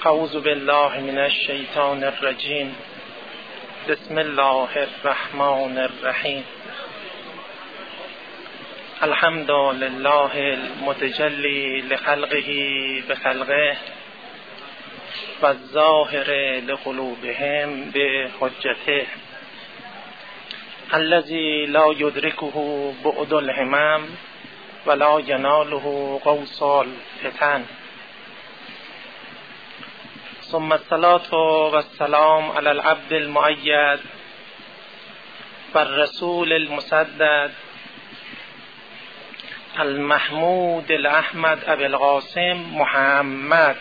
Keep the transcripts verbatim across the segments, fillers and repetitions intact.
اعوذ بالله من الشیطان الرجیم. بسم الله الرحمن الرحیم. الحمد لله المتجلی لخلقه بخلقه و الظاهر لقلوبهم بحجته الذی لا یدرکه بعد الهمم ولا یناله قوس الفتن. ثم الصلاة والسلام على العبد المؤید والرسول المسدد المحمود الاحمد ابی القاسم محمد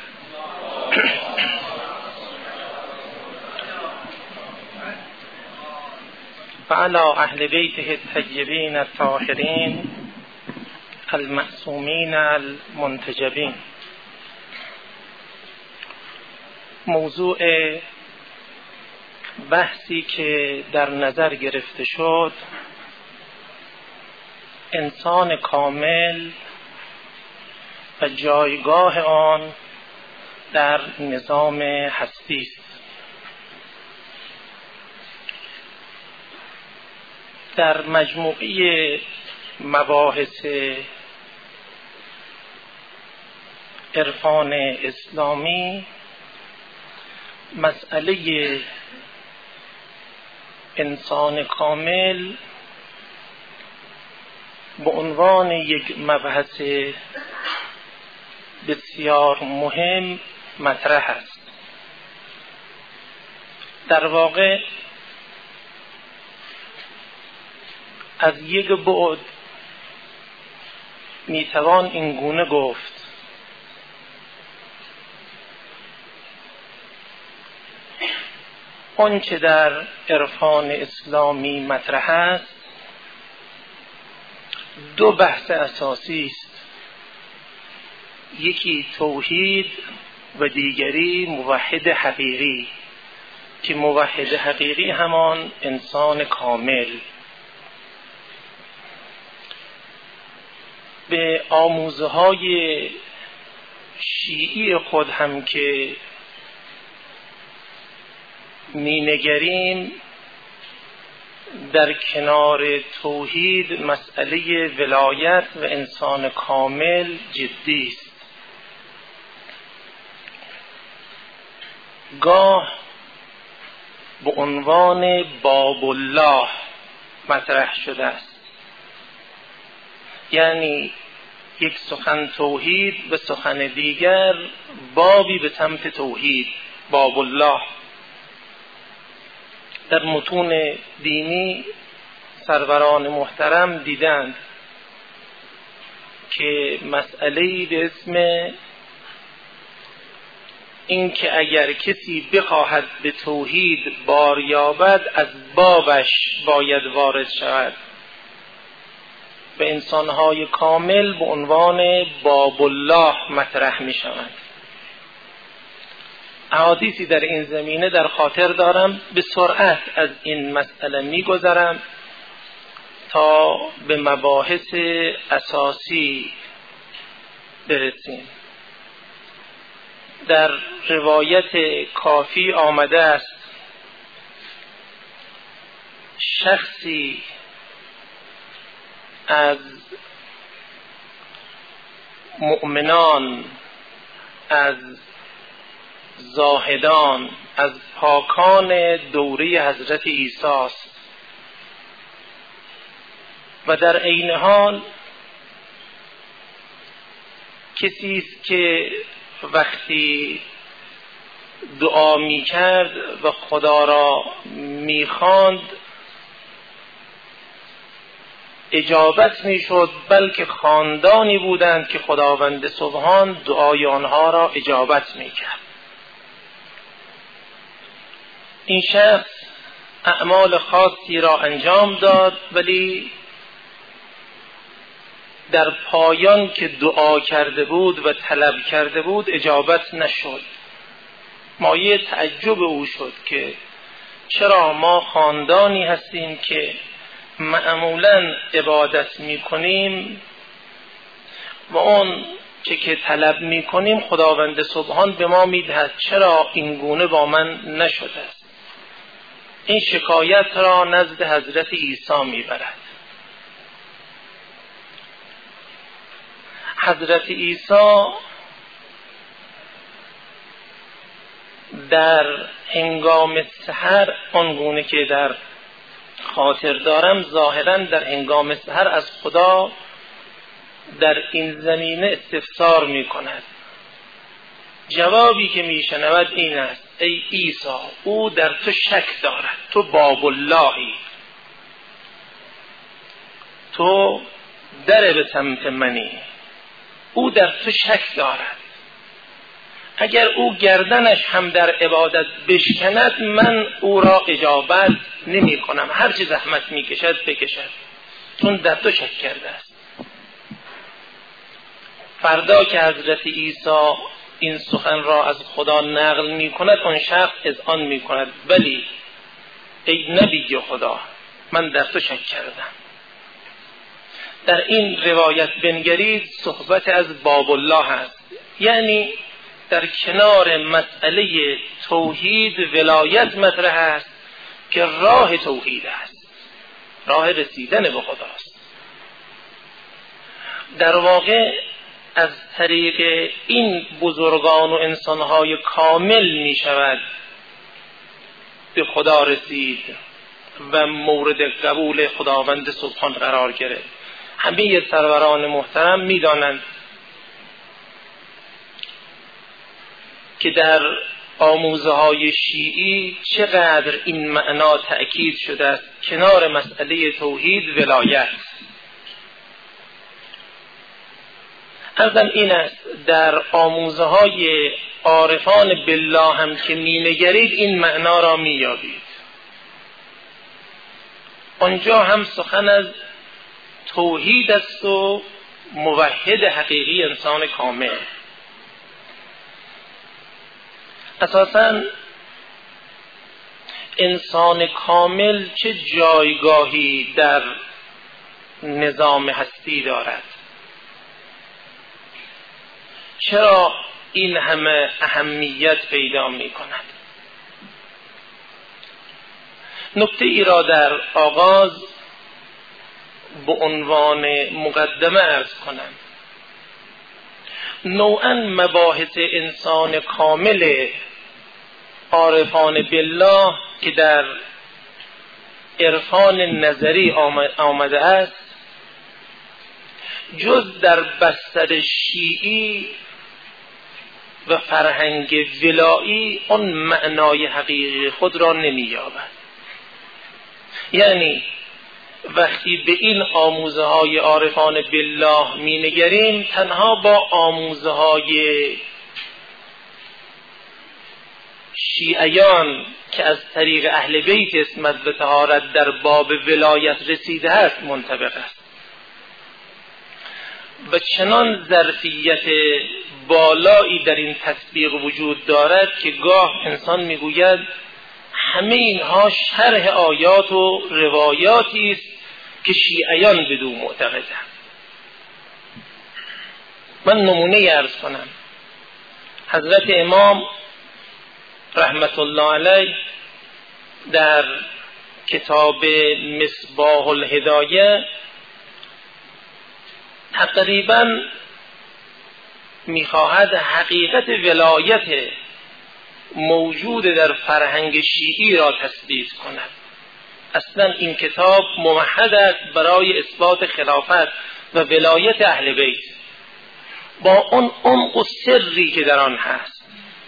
وعلى اهل بیته الطیبین الطاهرین المعصومین المنتجبین. موضوع بحثی که در نظر گرفته شد انسان کامل و جایگاه آن در نظام هستی است. در مجموعه مباحث عرفان اسلامی مسئله انسان کامل به عنوان یک مبحث بسیار مهم مطرح است. در واقع از یک بعد میتوان این گونه گفت آنچه در عرفان اسلامی مطرح است دو بحث اساسی است، یکی توحید و دیگری موحد حقیقی، که موحد حقیقی همان انسان کامل. به آموزه های شیعی خود هم که می نگریم، در کنار توحید مسئله ولایت و انسان کامل جدی است. گاه به عنوان باب الله مطرح شده است، یعنی یک سخن توحید و سخن دیگر بابی به سمت توحید، باب الله. در متون دینی سروران محترم دیدند که مسئله‌ای به اسم این که اگر کسی بخواهد به توحید بار یابد از بابش باید وارد شود و انسان‌های کامل به عنوان باب الله مطرح می شوند. احادیثی در این زمینه در خاطر دارم، به سرعت از این مسئله می گذرم تا به مباحث اساسی برسیم. در روایت کافی آمده است شخصی از مؤمنان، از زاهدان، از پاکان دوره حضرت عیسی است و در عین حال کسی است که وقتی دعا می کرد و خدا را می خواند اجابت می شد، بلکه خاندانی بودند که خداوند سبحان دعای آنها را اجابت می کرد. این شخص اعمال خاصی را انجام داد، ولی در پایان که دعا کرده بود و طلب کرده بود اجابت نشد. مایه تعجب او شد که چرا ما خاندانی هستیم که معمولاً عبادت می کنیم و اون چه که طلب می کنیم خداوند سبحان به ما می دهد. چرا این گونه با من نشده است؟ این شکایت را نزد حضرت عیسی می برد. حضرت عیسی در هنگام سحر، آنگونه که در خاطر دارم، ظاهرا در هنگام سحر از خدا در این زمینه استفسار می کند. جوابی که می شنود این است: ای عیسی، او در تو شک دارد، تو باب اللهی، تو در به سمت منی، او در تو شک دارد. اگر او گردنش هم در عبادت بشکند من او را اجابت نمی کنم، هر چه زحمت می کشد بکشد، چون در تو شک کرده است. فردا که حضرت عیسی این سخن را از خدا نقل می کند، آن شخص اذعان می کند: ولی ای نبی خدا، من در تو شک کردم. در این روایت بنگرید، صحبت از باب الله است، یعنی در کنار مسئله توحید ولایت مطرح است که راه توحید است، راه رسیدن به خداست. در واقع از طریق این بزرگان و انسانهای کامل می شود به خدا رسید و مورد قبول خداوند سبحان قرار گرفت. همه سروران محترم می دانند که در آموزه های شیعی چقدر این معنا تأکید شده است: کنار مسئله توحید ولایت. عرضم این است در آموزه های عارفان بالله هم که می نگرید این معنا را می یابید. آنجا هم سخن از توحید است و موحد حقیقی انسان کامل. اساساً انسان کامل چه جایگاهی در نظام هستی دارد؟ چرا این همه اهمیت پیدا می کند؟ نکته ای را در آغاز به عنوان مقدمه عرض کنم. نوعاً مباحث انسان کامل عارفان بالله که در عرفان نظری آمده است، جز در بستر شیعی و فرهنگ ولایی آن معنای حقیقی خود را نمی یابد. یعنی وقتی به این آموزه های عارفان بالله می نگریم، تنها با آموزه های شیعیان که از طریق اهل بیت اسمت و طهارت در باب ولایت رسیده است منطبق است و چنان ظرفیت بالایی در این تطبیق وجود دارد که گاه انسان میگوید همه اینها شرح آیات و روایاتی است که شیعیان بدو معتقدند. من نمونه عرض کنم. حضرت امام رحمت الله علیه در کتاب مصباح الهدایه تقریباً میخواهد حقیقت ولایت موجود در فرهنگ شیعی را تثبیت کند. اصلا این کتاب ممهد است برای اثبات خلافت و ولایت اهل بیت با اون عمق و سری که در آن هست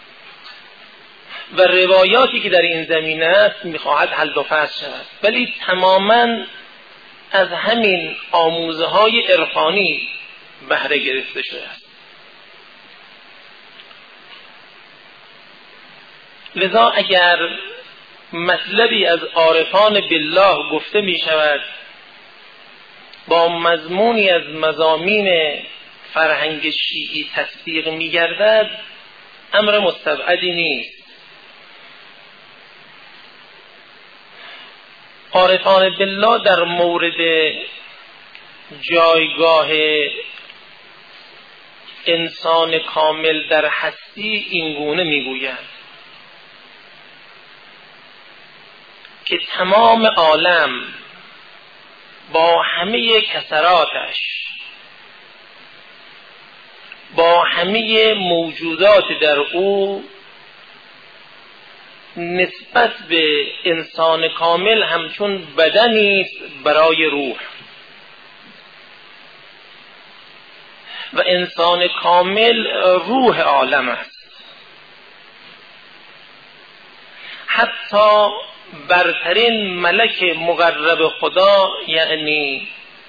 و روایاتی که در این زمینه است میخواهد حل و فصل شود، ولی تماماً از همین آموزه های عرفانی بهره گرفته شده است. لذا اگر مطلبی از عارفان بالله گفته می شود با مضمونی از مضامین فرهنگ شیعی تصدیق می گردد، امر مستبعدی نیست. عارفان بالله در مورد جایگاه انسان کامل در هستی اینگونه میگویند که تمام عالم با همه کثراتش، با همه موجودات در او، نسبت به انسان کامل همچون بدنی است برای روح، و انسان کامل روح عالم است. حتی برترین ملک مقرب خدا، یعنی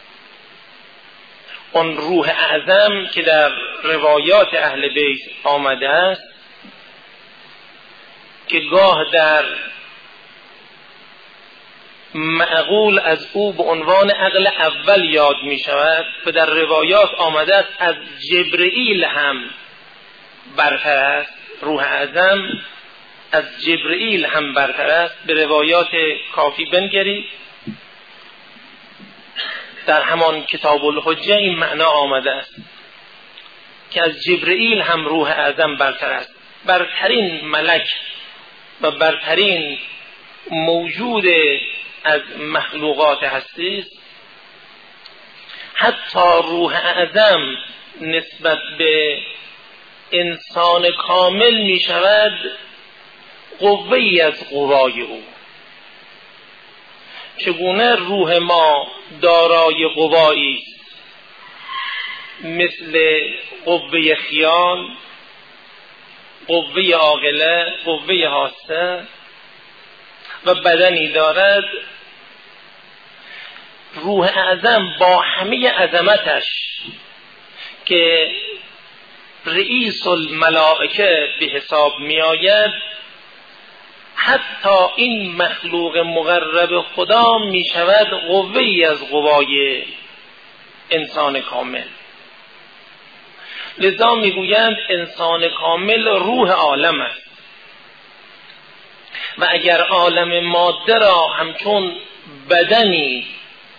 اون روح اعظم که در روایات اهل بیت آمده است که گاه در معقول از او به عنوان عقل اول یاد می شود و در روایات آمده است از جبرئیل هم برتر است. روح اعظم از جبرئیل هم برتر است. به روایات کافی بنگرید، در همان کتاب الحجه این معنا آمده است که از جبرئیل هم روح اعظم برتر است. برترین ملک و برترین موجود از مخلوقات هستی است. حتی روح اعظم نسبت به انسان کامل می شود قوه‌ای از قوای او. چگونه روح ما دارای قوایی است مثل قوه خیال، قوه عاقله، قوه حاسه و بدنی دارد، روح اعظم با همه عظمتش که رئیس الملائکه به حساب می آید، حتی این مخلوق مقرب خدا می شود قوه‌ای از قوای انسان کامل. لذا می گویند انسان کامل روح عالم است. و اگر عالم ماده را همچون بدنی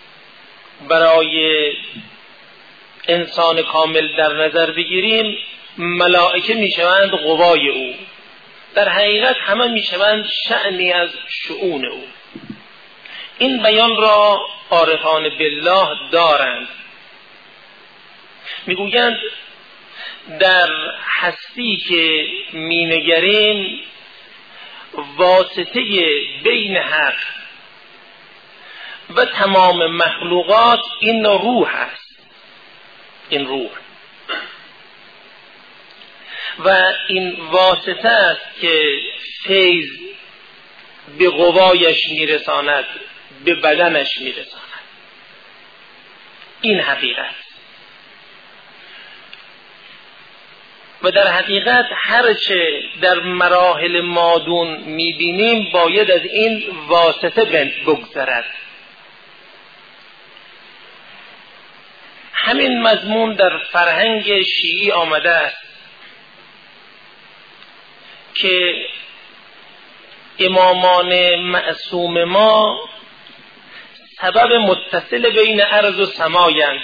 برای انسان کامل در نظر بگیریم، ملائکه می شوند قوای او، در حقیقت همه می شوند شأنی از شؤون او. این بیان را عارفان بالله دارند. می گویند در هستی که می نگریم واسطه بین حق و تمام مخلوقات این روح است. این روح و این واسطه است که فیض به قوایش میرساند، به بدنش میرساند. این حقیقت. و در حقیقت هرچه در مراحل مادون میبینیم باید از این واسطه بگذرد. همین مضمون در فرهنگ شیعی آمده است که امامان معصوم ما سبب متصل بین ارض و سمایند.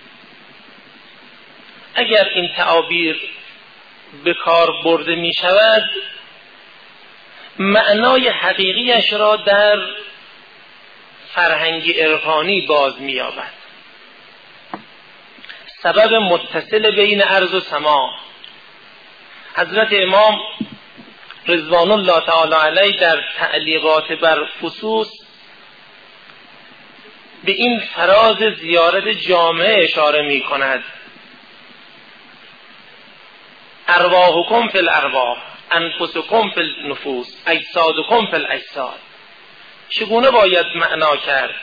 اگر این تعابیر به کار برده می شود، معنای حقیقیش را در فرهنگ عرفانی باز می یابد. سبب متصل بین ارض و سما. حضرت امام رضوان الله تعالی علیه در تعلیقات بر فصوص به این فراز زیارت جامعه اشاره می کند. ارواحکم فی الارواح، انفسکم فی النفوس، اجسادکم فی الاجساد. چگونه باید معنا کرد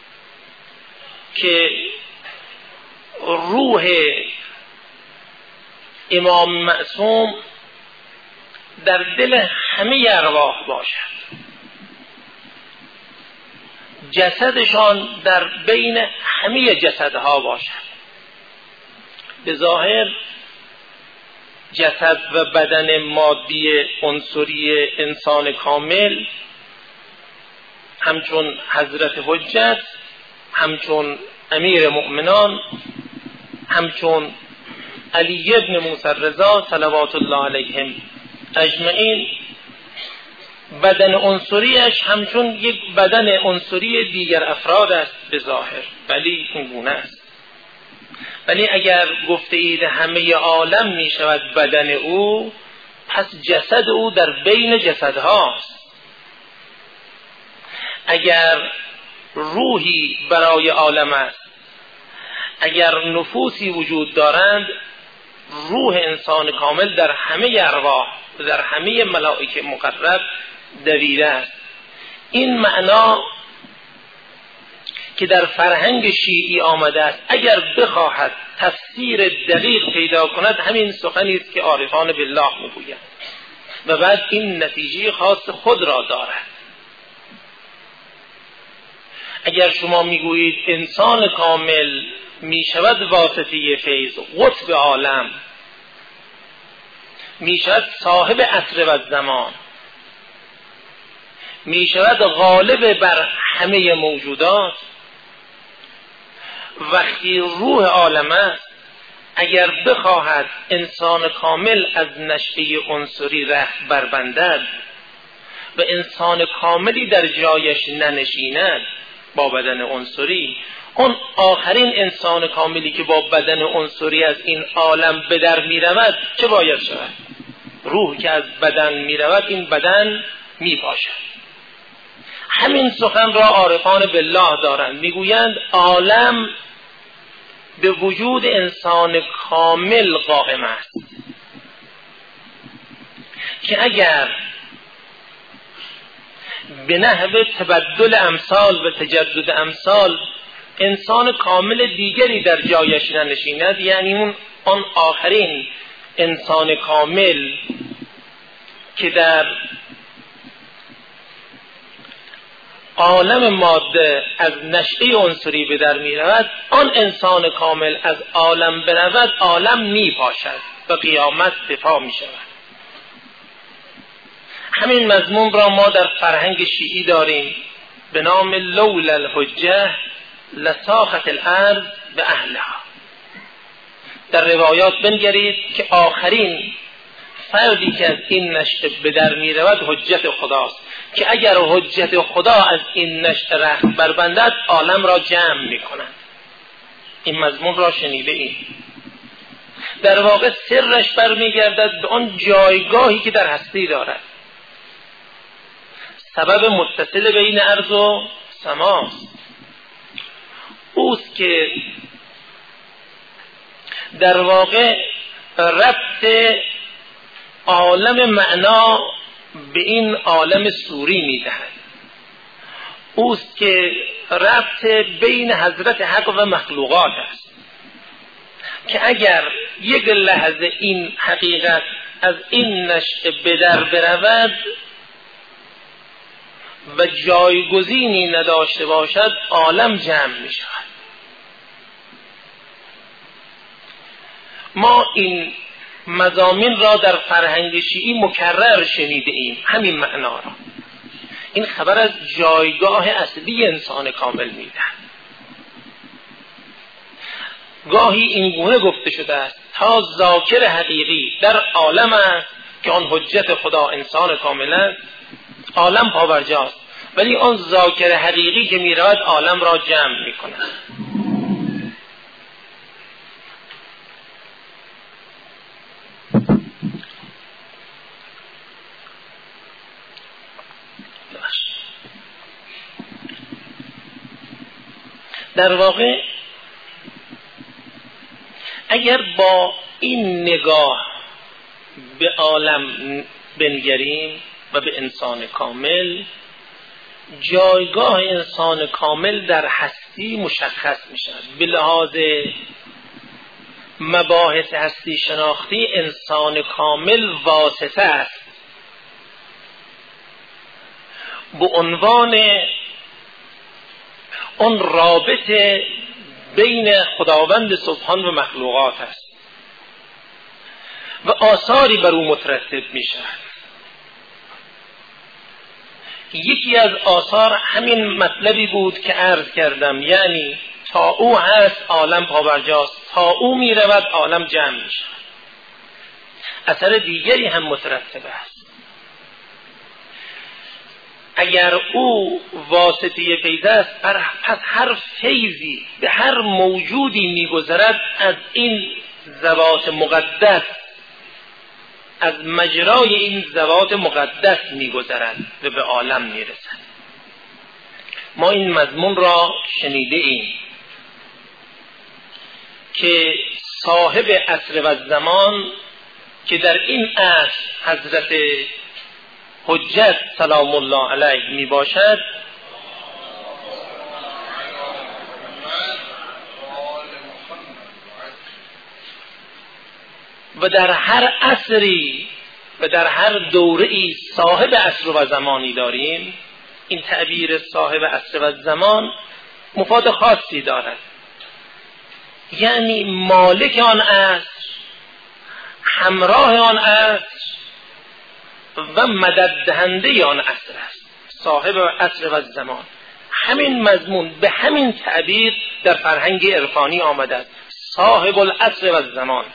که روح امام معصوم در دل همه ارواح باشد، جسدشان در بین همه جسدها باشد. به ظاهر جسد و بدن مادی عنصری انسان کامل همچون حضرت حجت، همچون امیر مؤمنان، همچون علی ابن موسی رضا صلوات الله علیهم اجمعین بدن عنصریش همچون یک بدن عنصری دیگر افراد است به ظاهر، ولی این گونه است. ولی اگر گفته اید همه عالم می شود بدن او، پس جسد او در بین جسدهاست. اگر روحی برای عالم است، اگر نفوسی وجود دارند، روح انسان کامل در همه ارواح و در همه ملائکه مقرب دویده است. این معنا که در فرهنگ شیعی آمده است، اگر بخواهد تفسیر دقیق پیدا کند، همین سخنی است که عارفان بالله میگویند و بعد این نتیجه خاص خود را دارد. اگر شما میگویید انسان کامل میشود واسطه فیض، قطب عالم، میشود صاحب عصر و زمان، میشود غالب بر همه موجودات، وقتی روح عالم است، اگر بخواهد انسان کامل از نشأه عنصری رخت بربندد و انسان کاملی در جایش ننشیند با بدن عنصری، اون آخرین انسان کاملی که با بدن عنصری از این عالم به در می رود چه باید شود؟ روح که از بدن می رود این بدن می باشد. همین سخن را عارفان بالله دارند، میگویند عالم به وجود انسان کامل قائم است که اگر به نحو تبدل امثال و تجدد امثال انسان کامل دیگری در جایش ننشیند، یعنی اون آن آخرین انسان کامل که در عالم ماده از نشأه عنصری به در می رود، آن انسان کامل از عالم برود، عالم می پاشد و قیامت دفاع می شود. همین مضمون را ما در فرهنگ شیعی داریم به نام لولا الحجه لساخت الارض به اهلها. در روایات بنگرید که آخرین فردی که از این نشأه به در می رود حجت خداست، که اگر حجت خدا از این نشأه رخت بربندد عالم را جمع می کند. این مضمون را شنیده ایم. در واقع سرش برمیگردد به آن جایگاهی که در هستی دارد. سبب متصل بین ارض و سماست. اوست که در واقع ربط عالم معنا به این عالم صوری میدهد. اوست که ربط بین حضرت حق و مخلوقات است که اگر یک لحظه این حقیقت از این نشأه به در برود و جایگزینی نداشته باشد، عالم جمع می شود. ما این مضامین را در فرهنگ شیعی مکرر شنیده ایم، همین معنا را. این خبر از جایگاه اصلی انسان کامل می دهد. گاهی این گونه گفته شده است تا ذاکر حقیقی در عالم است که آن حجت خدا انسان کامل است، عالم پابرجاست، ولی آن ذاکر حقیقی که می رود عالم را جمع می کند. در واقع اگر با این نگاه به عالم بنگریم و به انسان کامل، جایگاه انسان کامل در هستی مشخص می شود. به لحاظ مباحث هستی شناختی انسان کامل واسطه است به عنوان اون رابطه بین خداوند سبحان و مخلوقات است و آثاری بر او مترتب می شود. یکی از آثار همین مطلبی بود که عرض کردم، یعنی تا او هست عالم پابرجاست، تا او می رود عالم جمع می شود. اثر دیگری هم مترتب است. اگر او واسطه فیض است، پس هر فیضی به هر موجودی میگذرد از این ذوات مقدس، از مجرای این ذوات مقدس میگذرد و به عالم میرسد. ما این مضمون را شنیده ایم که صاحب عصر و زمان که در این عصر حضرت حجت سلام الله علیه می باشد، و در هر عصری و در هر دوره‌ای صاحب عصر و زمانی داریم. این تعبیر صاحب عصر و زمان مفاد خاصی دارد، یعنی مالک آن عصر، همراه آن عصر و مدد دهنده آن عصر است. صاحب عصر و زمان، همین مضمون به همین تعبیر در فرهنگ عرفانی آمده است، صاحب العصر و زمان.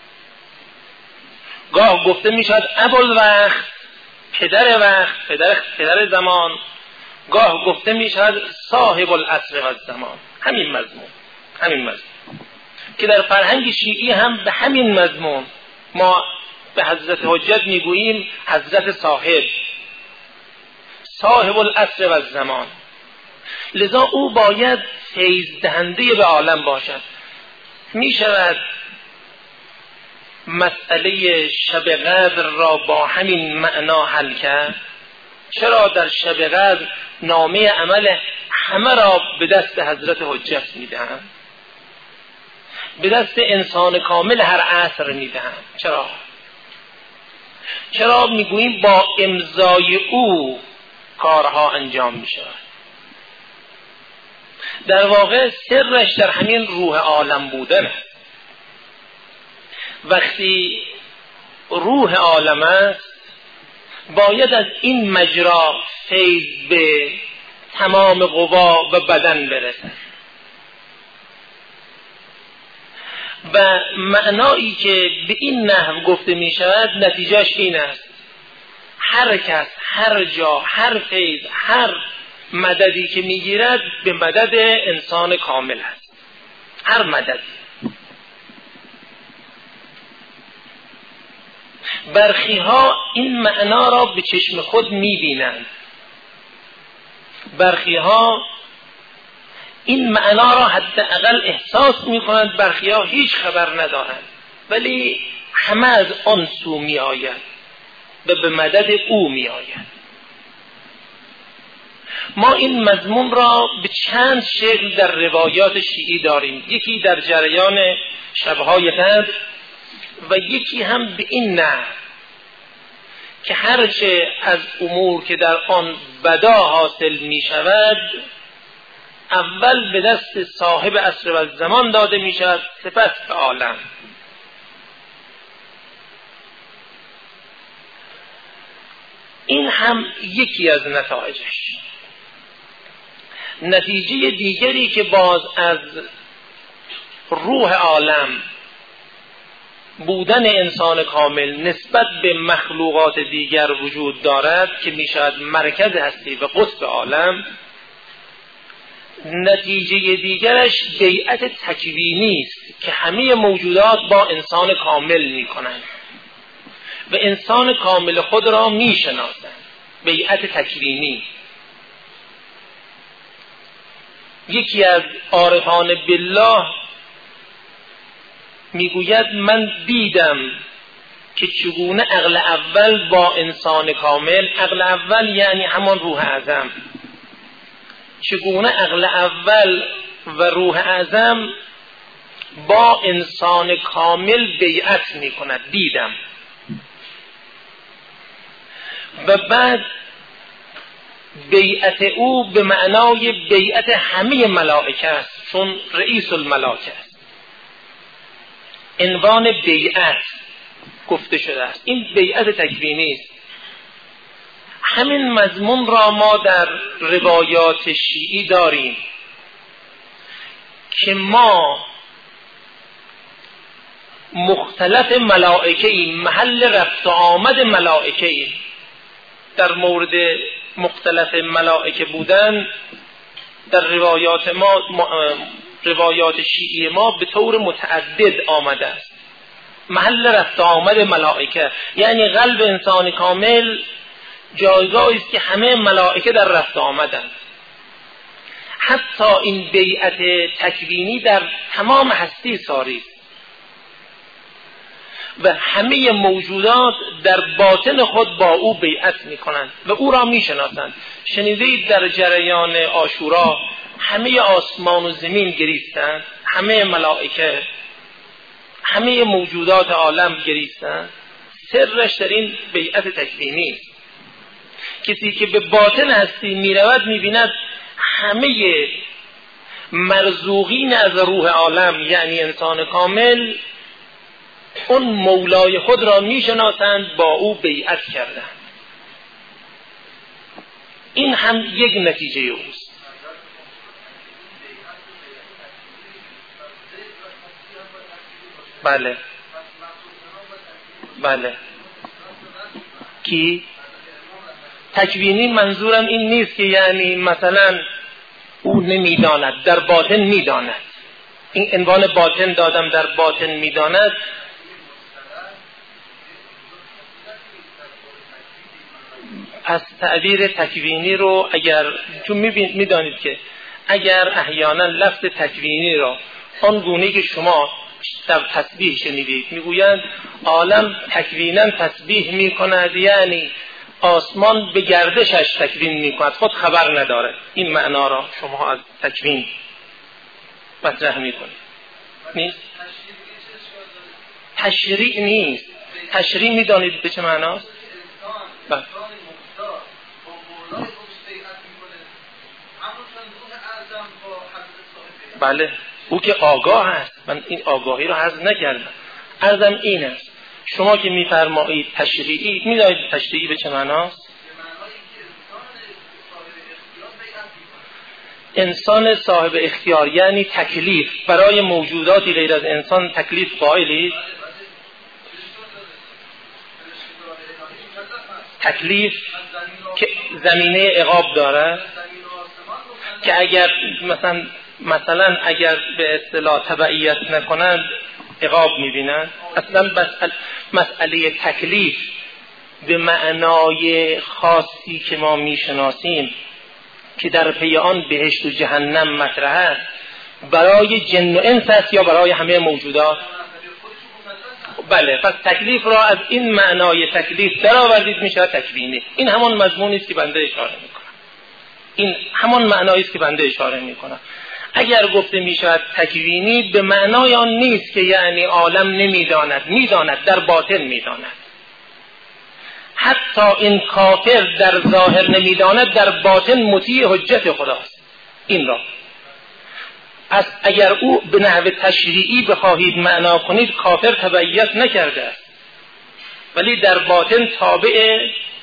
گاه گفته می شود ابوالوقت، پدر وقت، پدر پدر زمان. گاه گفته می شود صاحب العصر و زمان. همین مضمون، همین مضمون که در فرهنگ شیعی هم به همین مضمون ما به حضرت حجت میگوییم حضرت صاحب، صاحب العصر و زمان. لذا او باید فیض دهنده به عالم باشد. می شود مسئله شب قدر را با همین معنا حل کرد. چرا در شب قدر نامه عمل همه را به دست حضرت حجت میدهند، به دست انسان کامل هر عصر میدهند؟ چرا؟ چرا میگوییم با امضای او کارها انجام میشود؟ در واقع سرش در همین روح عالم بودن است. وقتی روح عالم است، باید از این مجرا فیض به تمام قوا و بدن برسد. و معنایی که به این نحو گفته می شود نتیجهش این است: هر کس، هر جا، هر فیض، هر مددی که می گیرد به مدد انسان کامل است. هر مددی. برخی ها این معنا را به چشم خود می بینند، برخی ها این معنا را حداقل احساس می کنند، برخی ها هیچ خبر ندارند، ولی همه از آن سو می آید و به مدد او می آید. ما این مضمون را به چند شکل در روایات شیعی داریم، یکی در جریان شبهای قدر و یکی هم به این نه که هرچه از امور که در آن بدا حاصل می شود اول به دست صاحب عصر و زمان داده می شود، سپس به عالم. این هم یکی از نتایجش. نتیجه دیگری که باز از روح عالم بودن انسان کامل نسبت به مخلوقات دیگر وجود دارد که می شود مرکز هستی و قطب عالم، نتیجه دیگرش بیعت تکوینی است که همه موجودات با انسان کامل می کنند و انسان کامل خود را می شناسند. بیعت تکوینی. یکی از عارفان بالله میگوید من دیدم که چگونه عقل اول با انسان کامل، عقل اول یعنی همان روح اعظم، چگونه عقل اول و روح اعظم با انسان کامل بیعت می کند. دیدم. و بعد بیعت او به معنای بیعت همه ملائکه است، چون رئیس الملائکه است. عنوان بیعت گفته شده است. این بیعت تکوینی است. همین مضمون را ما در روایات شیعی داریم که ما مختلف ملائکه ای، محل رفت و آمد ملائکه ای. در مورد مختلف ملائکه بودن در روایات ما، روایات شیعی ما به طور متعدد آمده است. محل رفت و آمد ملائکه یعنی قلب انسان کامل جایگاهی است که همه ملائکه در رفت و آمدند. حتی این بیعت تکوینی در تمام هستی ساری است و همه موجودات در باطن خود با او بیعت می کنند و او را می شناسند. شنیدید در جریان عاشورا همه آسمان و زمین گریستند، همه ملائکه، همه موجودات عالم گریستند. سرش در این بیعت تکوینی است. کسی که به باطن هستی می رود می بیند همه مرزوقین از روح عالم یعنی انسان کامل اون مولای خود را می شناسند، با او بیعت کردند. این هم یک نتیجه اوست. بله بله. کی؟ تکوینی منظورم این نیست که یعنی مثلا او نمیداند، در باطن میداند. این عنوان باطن دادم، در باطن میداند. پس تعبیر تکوینی رو اگر چون میدانید که اگر احیانا لفظ تکوینی را آن گونه که شما در تسبیح شنیدید میگویند عالم تکوینا تسبیح میکند، یعنی آسمان به گردشش تکوین میکند، خود خبر نداره. این معنا را شما از تکوین مطرح میکنید. نیست؟ تشریع نیست. تشریع میدانید به چه معناست؟ بله. بله او که آگاه است. من این آگاهی رو حذف نکردم. عرضم این است شما که میفرمایید تشریعی، میدانید تشریعی به چه معناست؟ انسان صاحب اختیار یعنی تکلیف. برای موجوداتی غیر از انسان تکلیف قائلی؟ تکلیف که زمینه عقاب داره، که اگر مثلا مثلا اگر به اصطلاح تبعیت نکنند عقاب میبینند. اصلا مسئله, مسئله تکلیف به معنای خاصی که ما میشناسیم که در پی آن بهشت و جهنم مطرح است، برای جن و انس است یا برای همه موجودات؟ بله. پس تکلیف را از این معنای تکلیف در آوردید میشه تکوینی. این همان مضمونی است که بنده اشاره میکنم. این همان معنایی است که بنده اشاره میکنم. اگر گفته میشود تکوینی به معنای آن نیست که یعنی عالم نمیداند، میداند، در باطن میداند. حتی این کافر در ظاهر نمیداند، در باطن مطیع حجت خداست. این را از اگر او به نحو تشریعی بخواهید معنا کنید، کافر تبعیت نکرده است ولی در باطن تابع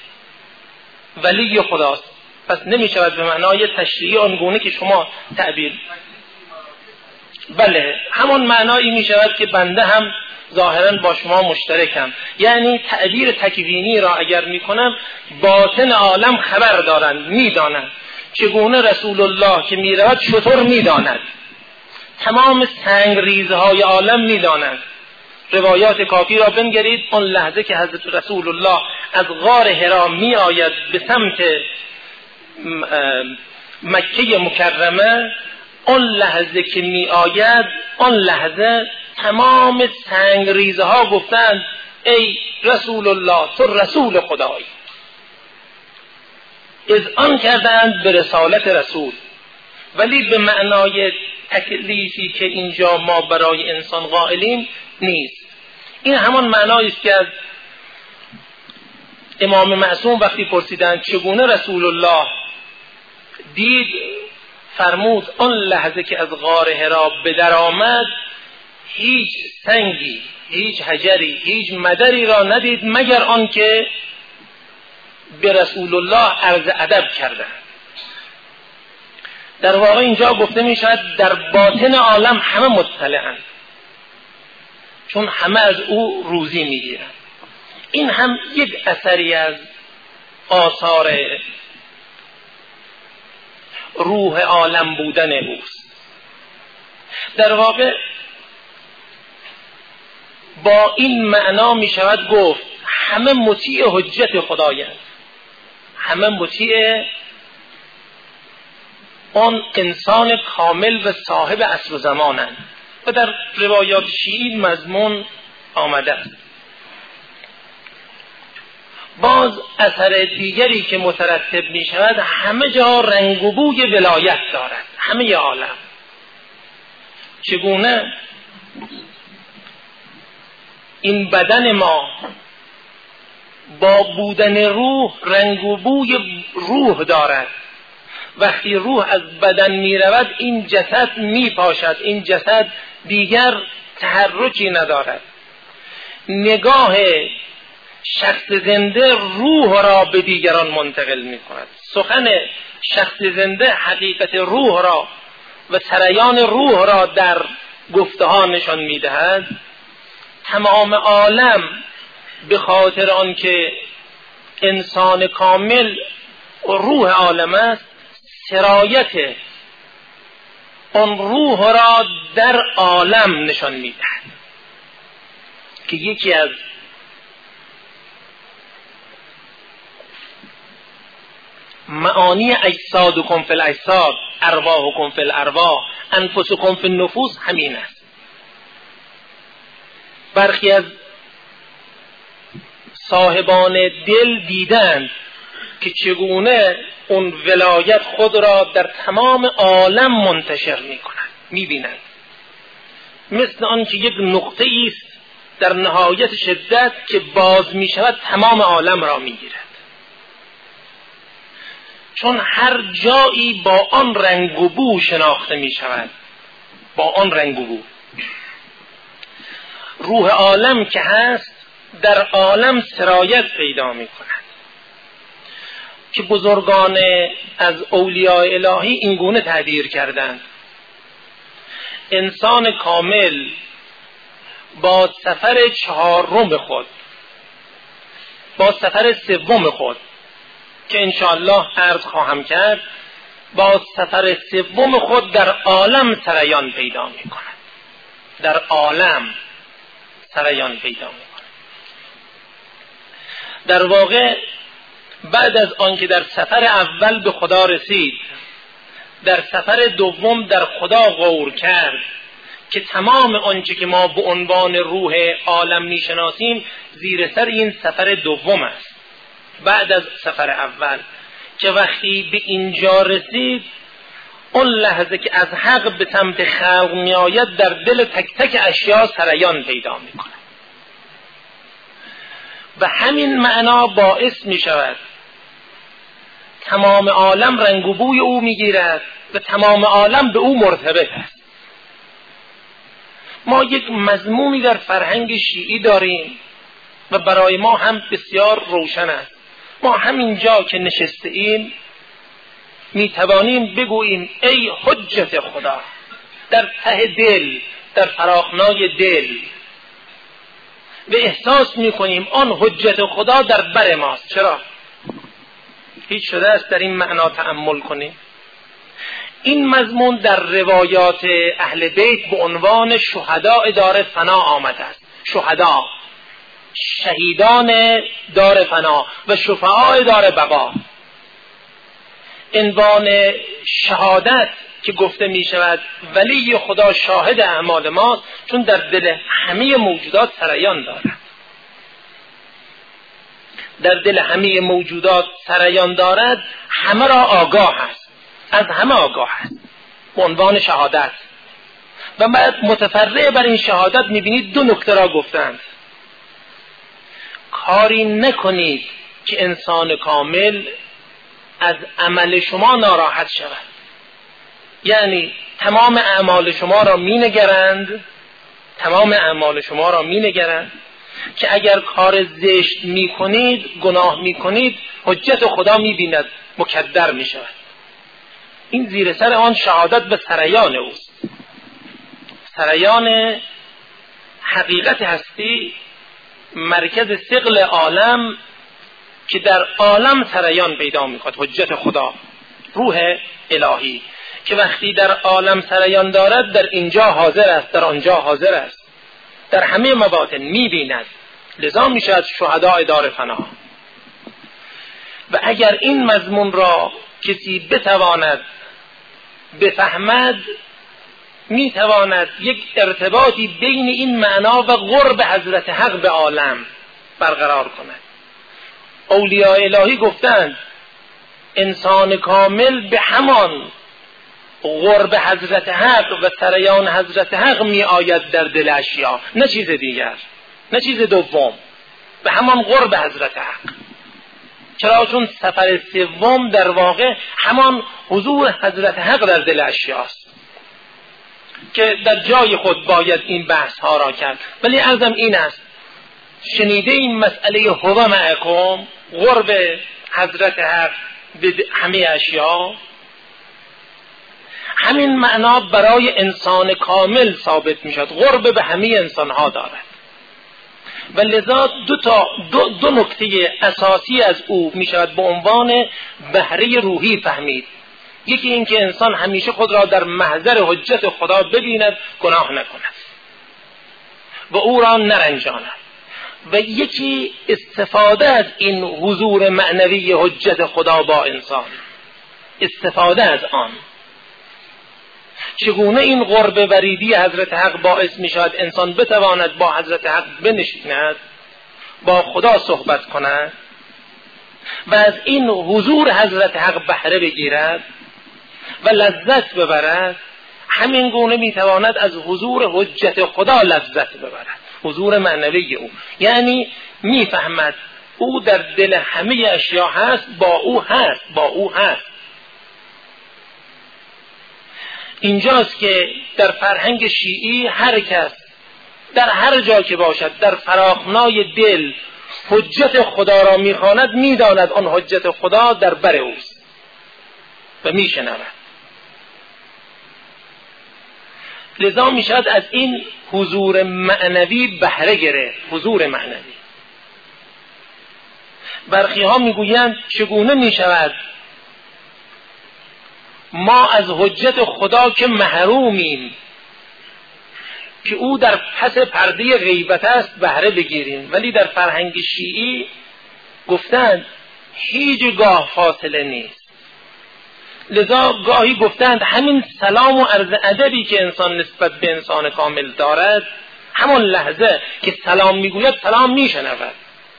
ولی خداست. پس نمی شود به معنای تشریعی آنگونه که شما تعبیر. بله همون معنایی می شود که بنده هم ظاهرا با شما مشترکم. یعنی تعبیر تکوینی را اگر می کنم، باطن عالم خبر دارند، می دانند. چگونه رسول الله که می رود شطور می داند، تمام سنگ ریزهای عالم می دانند. روایات کافی را بنگرید، اون لحظه که حضرت رسول الله از غار حرا می آید به سمت مکه مکرمه، اون لحظه که می آید، اون لحظه تمام سنگ ریزه ها گفتند ای رسول الله تو رسول خدایی. اذعان کردند به رسالت رسول، ولی به معنای تکلیفی که اینجا ما برای انسان قائلیم نیست. این همان معنایی است که از امام معصوم وقتی پرسیدند چگونه رسول الله دید، فرمود آن لحظه که از غار حرا به در آمد، هیچ سنگی، هیچ حجری، هیچ مدری را ندید مگر آن که به رسول الله عرض ادب کردند. در واقع اینجا گفته می شود در باطن عالم همه مطلعند. چون همه از او روزی میگیرند. این هم یک اثری از آثار روح عالم بودن اوست. در واقع با این معنا می شود گفت همه مطیع حجت خدایند، همه مطیع آن انسان کامل و صاحب عصر و زمانند و در روایات شیعی مضمون آمده است. باز اثر دیگری که مترتب می شود همه جا رنگ و بوی ولایت دارد، همه عالم. چگونه؟ این بدن ما با بودن روح رنگ و بوی روح دارد. وقتی روح از بدن می رود این جسد می پاشد، این جسد دیگر تحرکی ندارد. نگاه شخص زنده روح را به دیگران منتقل می کند. سخن شخص زنده حقیقت روح را و سریان روح را در گفته ها نشان می دهد. تمام عالم به خاطر آنکه انسان کامل روح عالم است، سرایت آن روح را در عالم نشان می دهد که یکی از معانی اجسادکم فی الاجساد، ارواحکم فی الارواح، انفسکم فی النفوس همین است. برخی از صاحبان دل دیدند که چگونه اون ولایت خود را در تمام عالم منتشر می کند، می بینند. مثل آن که یک نقطه است در نهایت شدت که باز می شود تمام عالم را می گیرد. چون هر جایی با آن رنگ و بو شناخته می شود، با آن رنگ و بو. روح عالم که هست در عالم سرایت پیدا می کند که بزرگان از اولیاء الهی این گونه تعبیر کردند: انسان کامل با سفر چهارم خود، با سفر سوم خود که انشاءالله عرض خواهم کرد، با سفر سوم خود در عالم سریان پیدا می کند، در عالم سریان پیدا می کند. در واقع بعد از آنکه در سفر اول به خدا رسید، در سفر دوم در خدا غور کرد که تمام آنچه که ما به عنوان روح عالم میشناسیم زیر سر این سفر دوم است. بعد از سفر اول که وقتی به اینجا رسید، اون لحظه که از حق به سمت خلق می آید در دل تک تک اشیا سریان پیدا می کند و همین معنا باعث می شود تمام عالم رنگ و بوی او می گیرد و تمام عالم به او مرتبط است. ما یک مضمونی در فرهنگ شیعی داریم و برای ما هم بسیار روشن است. ما همین جا که نشسته ایم می توانیم بگوییم ای حجت خدا، در ته دل، در فراخنای دل، و احساس می کنیم آن حجت خدا در بر ماست. چرا؟ هیچ شده است در این معنا تأمل کنیم. این مضمون در روایات اهل بیت به عنوان شهداء دار فنا آمده است. شهدا، شهیدان دار فنا و شفعاء دار بقا. عنوان شهادت که گفته می شود ولی خدا شاهد اعمال ما، چون در دل همه موجودات سریان دارد، در دل همه موجودات سریان دارد، همه را آگاه است، از همه آگاه است به عنوان شهادت. و بعد متفرع بر این شهادت می بینید دو نکته را گفتند: کاری نکنید که انسان کامل از عمل شما ناراحت شود. یعنی تمام اعمال شما را می نگرند، تمام اعمال شما را می نگرند که اگر کار زشت می کنید، گناه می کنید، حجت خدا می بیند، مکدر می شود. این زیر سر آن شهادت به سریان اوست، سریان حقیقت هستی مرکز ثقل عالم که در عالم سریان پیدا می‌کند، حجت خدا، روح الهی که وقتی در عالم سریان دارد در اینجا حاضر است، در آنجا حاضر است، در همه مواطن می‌بیند. لذا میشود شهداء دار فنا. و اگر این مضمون را کسی بتواند بفهمد، میتواند یک ارتباطی بین این معنا و قرب حضرت حق به عالم برقرار کند. اولیاء الهی گفتند انسان کامل به همان قرب حضرت حق و سریان حضرت حق می آید در دل اشیا، نه چیز دیگر، نه چیز دوم، به همان قرب حضرت حق. چرا؟ چون سفر سوم در واقع همان حضور حضرت حق در دل اشیاست که در جای خود باید این بحث ها را کرد. ولی عرضم این است، شنیده این مسئله هو معکم، قرب حضرت حق به همه اشیا، همین معنا برای انسان کامل ثابت می شد، قرب به همه انسان ها دارد. و لذا دو, تا دو, دو نکته اساسی از او می شود به عنوان بهره روحی فهمید. یکی این که انسان همیشه خود را در محضر حجت خدا ببیند، گناه نکند و او را نرنجاند. و یکی استفاده از این حضور معنوی حجت خدا با انسان، استفاده از آن. چگونه این قرب وریدی حضرت حق باعث می شود انسان بتواند با حضرت حق بنشیند، با خدا صحبت کند و از این حضور حضرت حق بهره بگیرد و لذت ببرد. همین گونه می تواند از حضور حجت خدا لذت ببرد، حضور معنوی او. یعنی می فهمد او در دل همه اشیا هست، با او هست، با او هست. اینجاست که در فرهنگ شیعی هر کس در هر جا که باشد در فراخنای دل حجت خدا را میخواند، میداند آن حجت خدا در بر اوست و میشنود. لذا میشود از این حضور معنوی بهره گرفت، حضور معنوی. برخی ها میگویند چگونه میشود ما از حجت خدا که محرومیم، که او در پس پرده غیبت است، بهره بگیریم. ولی در فرهنگ شیعی گفتند هیچ گاه فاصله نیست. لذا گاهی گفتند همین سلام و عرض ادبی که انسان نسبت به انسان کامل دارد، همون لحظه که سلام میگوید سلام میشنود،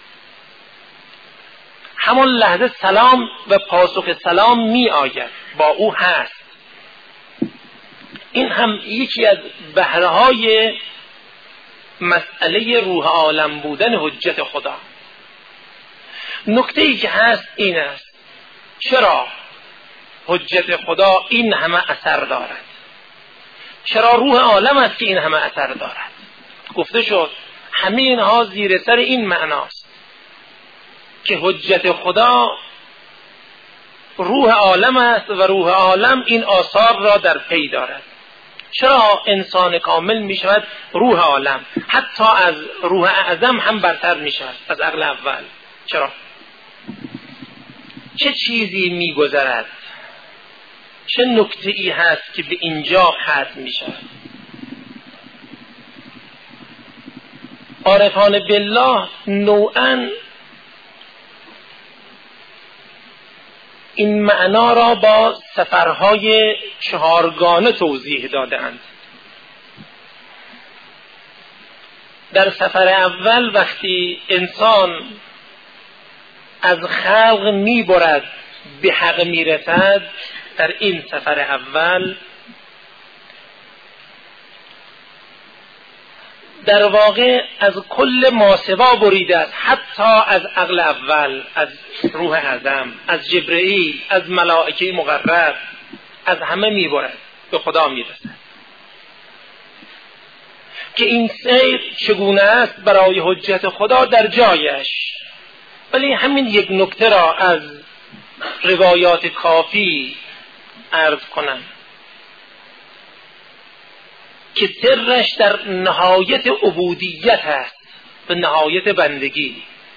همون لحظه سلام و پاسخ سلام می آید، با او هست. این هم یکی از بهره‌های مسئله روح عالم بودن حجت خدا. نکته‌ای که هست این است، چرا حجت خدا این همه اثر دارد؟ چرا روح عالم است که این همه اثر دارد؟ گفته شد همه اینها زیر سر این معناست که حجت خدا روح عالم است و روح عالم این آثار را در پی دارد. چرا انسان کامل می شود روح عالم، حتی از روح اعظم هم برتر می شود، از عقل اول؟ چرا؟ چه چیزی می گذرد؟ چه نکته ای هست که به اینجا ختم می شود؟ عارفان بالله نوعاً این معنا را با سفرهای چهارگانه توضیح دادند. در سفر اول وقتی انسان از خلق میبرد به حق میرسد، در این سفر اول در واقع از کل ماسوا بریده است، حتی از عقل اول، از روح اعظم، از جبرئیل، از ملائکه مقرب، از همه میبرد، به خدا میرسد. که این سیر چگونه است برای حجت خدا در جایش. ولی همین یک نکته را از روایات کافی عرض کنم. که سرش در نهایت عبودیت است و نهایت بندگی.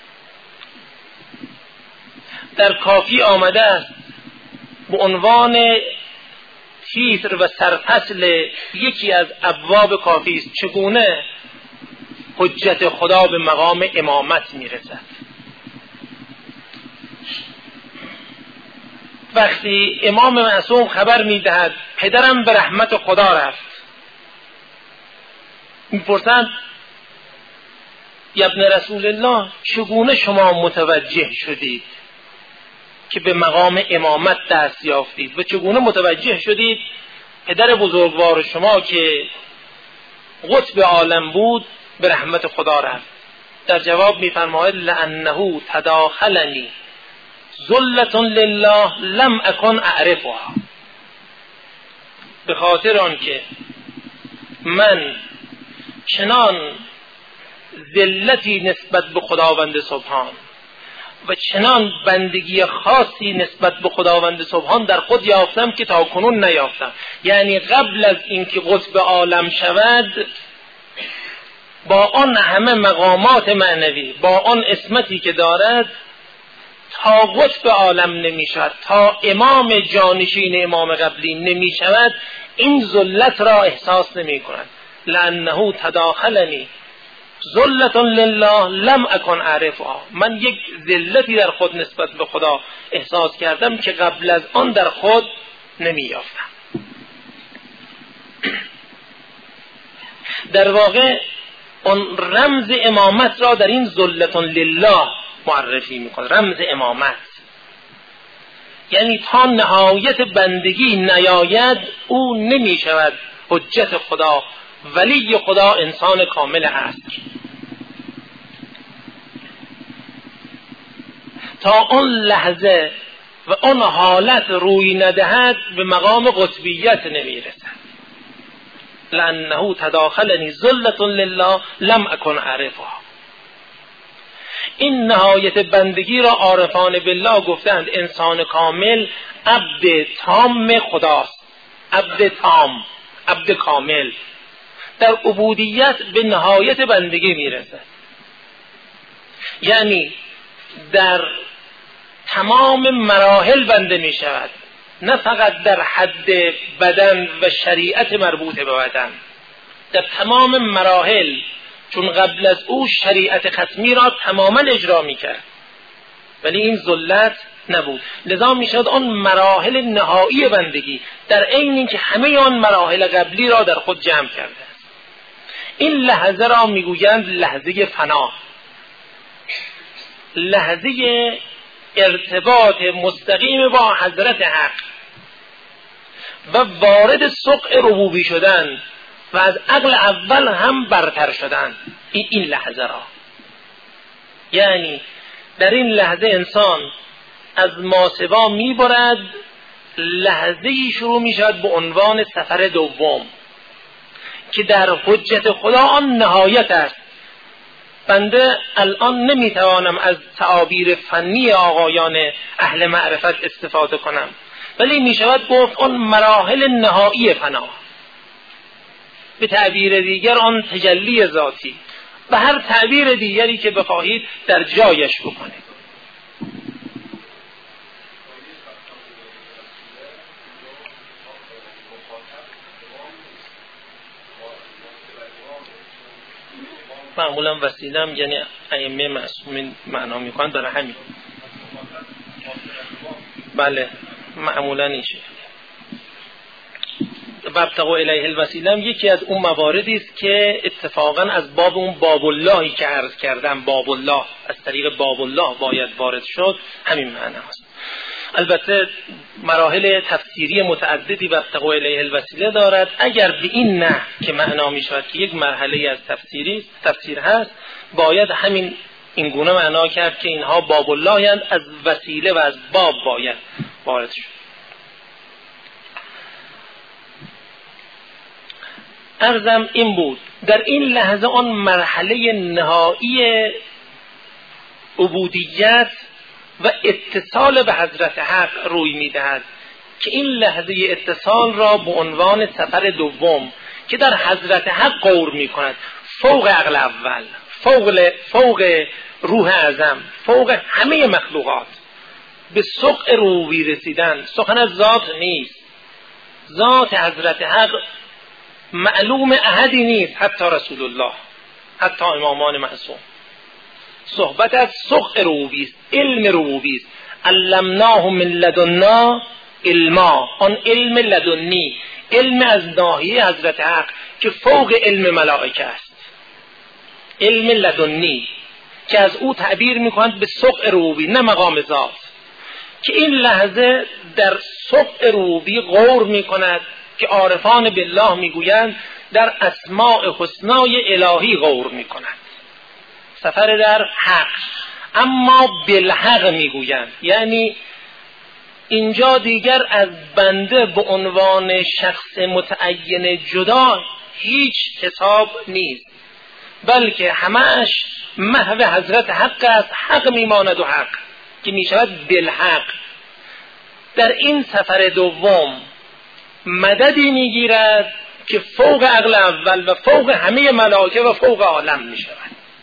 در کافی آمده است به عنوان تیتر و سرفصل یکی از ابواب کافی است چگونه حجت خدا به مقام امامت میرسد. وقتی امام معصوم خبر میدهد پدرم به رحمت خدا رفت، میپرسند یا ابن رسول الله چگونه شما متوجه شدید که به مقام امامت دست یافتید و چگونه متوجه شدید پدر بزرگوار شما که قطب عالم بود به رحمت خدا رفت؟ در جواب میفرماید لانه تداخلنی ذلة لله لم اکن اعرفها، به خاطر آنکه من چنان ذلتی نسبت به خداوند سبحان و چنان بندگی خاصی نسبت به خداوند سبحان در خود یافتم که تا کنون نیافتم. یعنی قبل از اینکه قطب عالم شود با آن همه مقامات معنوی، با آن عصمتی که دارد، تا قطب عالم نمی شود، تا امام جانشین امام قبلی نمی شود، این ذلت را احساس نمی کند. لانه تداخلنی ذلة لله لم اکن اعرفها، من یک ذلتی در خود نسبت به خدا احساس کردم که قبل از آن در خود نمی یافتم. در واقع اون رمز امامت را در این ذلة لله معرفی میکنه. رمز امامت یعنی تا نهایت بندگی نیاید او نمی شود حجت خدا، ولی خدا انسان کامل است. تا اون لحظه و اون حالت روی ندهد به مقام قطبیت نمی رسد. لانه تداخلنی ذلة لله لم اکن اعرفها. این نهایت بندگی را عارفان بالله گفتند انسان کامل عبد تام خداست، عبد تام، عبد کامل، در عبودیت به نهایت بندگی میرسه. یعنی در تمام مراحل بنده می شود، نه فقط در حد بدن و شریعت مربوط به بدن، در تمام مراحل، چون قبل از او شریعت ختمی را تماما اجرا می کرد ولی این ذلت نبود. لذا می شود آن مراحل نهایی بندگی در عین اینکه همه آن مراحل قبلی را در خود جمع کرده. این لحظه را می گویند لحظه فنا، لحظه ارتباط مستقیم با حضرت حق و وارد سقع ربوبی شدن و از عقل اول هم برتر شدن. این این لحظه را، یعنی در این لحظه انسان از ماسوا میبرد، لحظه‌ای شروع میشود به عنوان سفر دوم که در حجت خدا آن نهایت است. بنده الان نمیتوانم از تعابیر فنی آقایان اهل معرفت استفاده کنم، ولی میشود گفت آن مراحل نهایی فنا، به تعبیر دیگر آن تجلی ذاتی، و هر تعبیر دیگری که بخواهید در جایش بکنید. معمولا وسیلم یعنی ائمه معصومین معنا میکنن، برای همین بله معمولا ایشه. وابتغوا الیه الوسیله یکی از اون مواردی است که اتفاقا از باب اون باب اللهی که عرض کردم، باب الله، از طریق باب الله باید وارد شد، همین معنی است. البته مراحل تفسیری متعددی وابتغوا الیه الوسیله دارد. اگر به این نه که معنا می شود که یک مرحله از تفسیری تفسیر هست، باید همین این گونه معنا کرد که اینها باب الله اند، از وسیله و از باب باید وارد شد. عرضم این بود در این لحظه آن مرحله نهایی عبودیت و اتصال به حضرت حق روی می‌دهد که این لحظه اتصال را به عنوان سفر دوم، که در حضرت حق غور می کند، فوق عقل اول، فوق, فوق روح اعظم، فوق همه مخلوقات، به سقع ربوبی رسیدن. سخن از ذات نیست، ذات حضرت حق معلوم احدی نیست، حتی رسول الله، حتی امامان معصوم. صحبت از سقع ربوبی است، علم ربوبی است. علمناه من لدنا علما، آن علم لدنی، علم از ناحیه حضرت حق که فوق علم ملائکه است، علم لدنی که از او تعبیر میکنند به سقع ربوبی، نه مقام ذات، که این لحظه در سقع ربوبی غور میکند که عارفان بالله میگویند در اسماء حسنای الهی غور میکند، سفر در حق. اما بالحق میگویند، یعنی اینجا دیگر از بنده به عنوان شخص متعین جدا هیچ حساب نیست، بلکه همش محو حضرت حق است، حق میماند و حق که میشود بالحق. در این سفر دوم مددی میگیرد که فوق عقل اول و فوق همه ملائکه و فوق عالم میشود.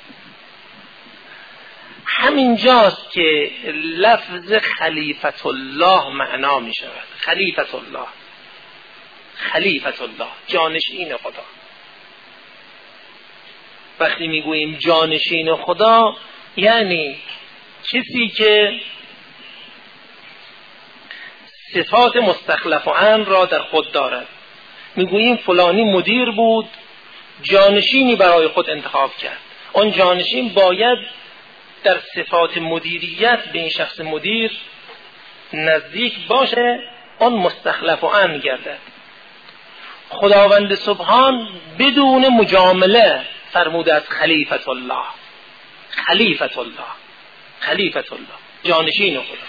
همینجاست که لفظ خلیفت الله معنا می شود. خلیفت الله، خلیفت الله، جانشین خدا. وقتی می گوییم جانشین خدا یعنی کسی که صفات مستخلف و امر را در خود دارد. می گوییم فلانی مدیر بود، جانشینی برای خود انتخاب کرد، آن جانشین باید در صفات مدیریت به این شخص مدیر نزدیک باشه، آن مستخلف و امر گردد. خداوند سبحان بدون مجامله فرموده از خلیفت الله، خلیفت الله، خلیفت الله، جانشین خدا.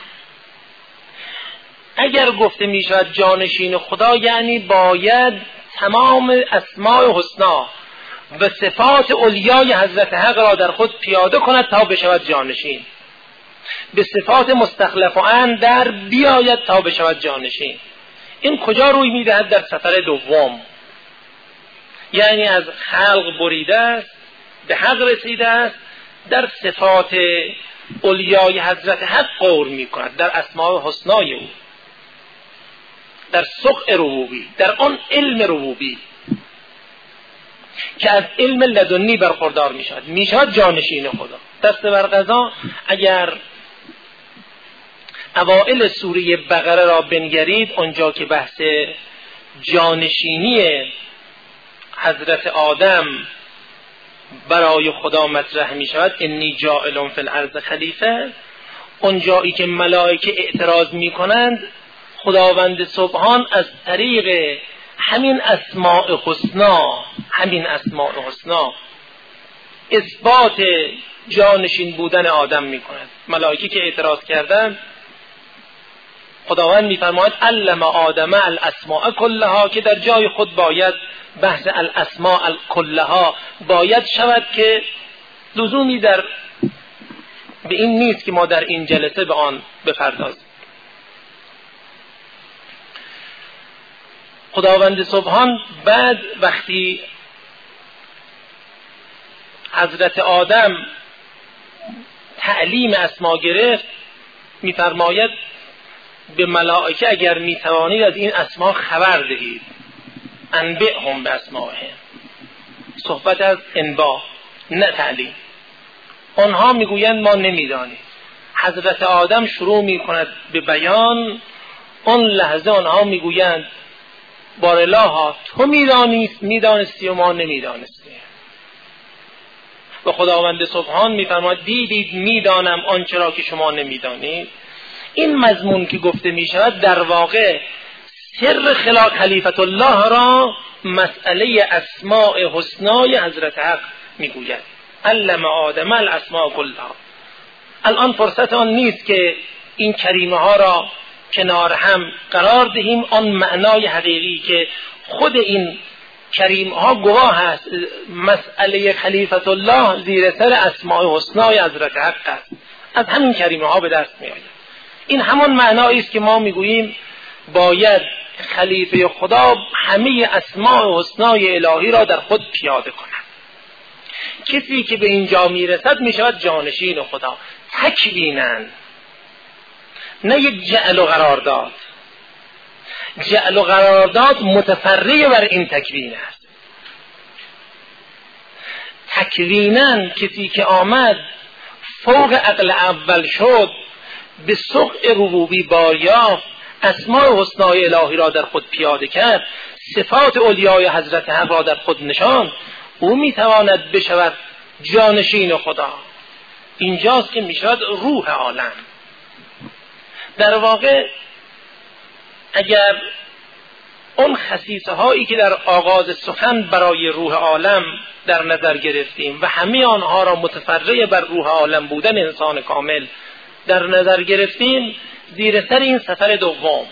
اگر گفته می شود جانشین خدا یعنی باید تمام اسماء حسنا و صفات علیای حضرت حق را در خود پیاده کند تا بشود جانشین، به صفات مستخلف و ان در بیاید تا بشود جانشین. این کجا روی میدهد؟ در سفر دوم، یعنی از خلق بریده است، به حق رسیده است، در صفات علیای حضرت حق غور میکند، در اسماء حسنای او، در سقع ربوبی، در آن علم ربوبی که از علم لدنی برخوردار می شود، می شود جانشین خدا. دست بر قضا اگر اوائل سوره بقره را بنگرید، آنجا که بحث جانشینی حضرت آدم برای خدا مطرح می شود، انی جاعل فی الارض خلیفه، اونجایی که ملائکه اعتراض می کنند، خداوند سبحان از طریق همین اسماء حسنا، همین اسماء حسنا اثبات جانشین بودن آدم می کند. ملائکه که اعتراض کردند، خداوند می فرماید علم آدم الاسماء کلها، که در جای خود باید بحث الاسماء کلها باید شود که لزومی در به این نیست که ما در این جلسه به آن بپردازیم. خداوند سبحان بعد وقتی حضرت آدم تعلیم اسما گرفت، می‌فرماید به ملائکه اگر می‌توانید از این اسما خبر دهید، انبئهم باسمائهم، صحبت از انباء نه تعلیم. آنها میگویند ما نمیدانیم. حضرت آدم شروع میکند به بیان، اون لحظه آنها میگویند بارالله تو میدانیست میدانستی و ما نمیدانستیم. و خداوند سبحان میفرماید دیدید میدانم آنچه را که شما نمیدانید. این مضمون که گفته میشود در واقع سر خلق خلیفت الله را مسئله اسماء حسنای حضرت حق میگوید. علم آدم الاسماء کلها. الان فرصت آن نیست که این کریمه ها را کنار هم قرار دهیم. آن معنای حقیقی که خود این کریم ها گواه هست، مسئله خلیفت الله زیر سر اسماء حسنای حضرت حق است، از همین کریمه ها به دست می آید. این همان معنایی است که ما میگوییم باید خلیفه خدا همه اسماء حسنای الهی را در خود پیاده کند. کسی که به اینجا میرسد میشود جانشین خدا. تکوینند، نه یک جعل و قرارداد. جعل و قرارداد متفرع بر این تکوین است. تکوینن کسی که آمد فوق عقل اول شد، به سقع ربوبی باریافت، اسماء حسنای الهی را در خود پیاده کرد، صفات اولیای حضرت حق را در خود نشاند، او میتواند بشود جانشین خدا. اینجاست که میشود روح عالم. در واقع اگر اون خصیصه هایی که در آغاز سخن برای روح عالم در نظر گرفتیم و همه آنها را متفرع بر روح عالم بودن انسان کامل در نظر گرفتیم، زیر سر این سفر دوم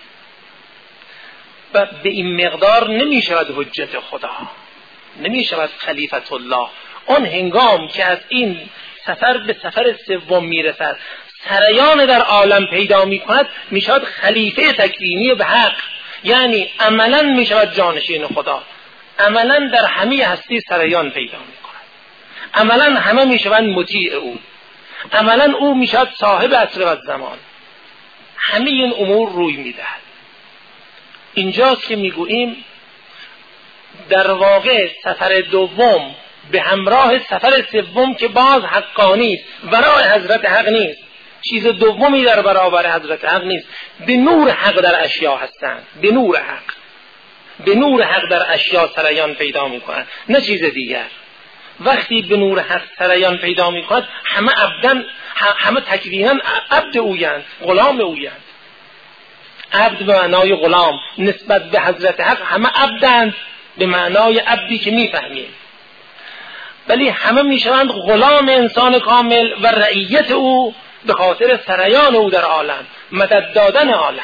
و به این مقدار نمی شود حجت خدا، نمی شود خلیفت الله. اون هنگام که از این سفر به سفر سوم می رسد، سریان در عالم پیدا می کند، می شود خلیفه تکوینی به حق، یعنی عملا می شود جانشین خدا. عملا در همه هستی سریان پیدا می کند، عملا همه می شود مطیع او، عملا او می شود صاحب عصر و زمان. همه این امور روی می دهد. اینجاست که می گوییم در واقع سفر دوم به همراه سفر سوم که باز حقانی است، برای حضرت حق نیست، چیز دومی در برابر حضرت حق نیست. به نور حق در اشیا هستند، به نور حق، به نور حق در اشیا سریان پیدا می کنند، نه چیز دیگر. وقتی به نور حق سریان پیدا می کند، همه عبدن، همه تکوینا عبد اویند، غلام اویند. عبد به معنای غلام، نسبت به حضرت حق همه عبدند به معنای عبدی که می فهمیم، ولی همه می شوند غلام انسان کامل و رعیت او به خاطر سریان او در عالم، مدد دادن عالم.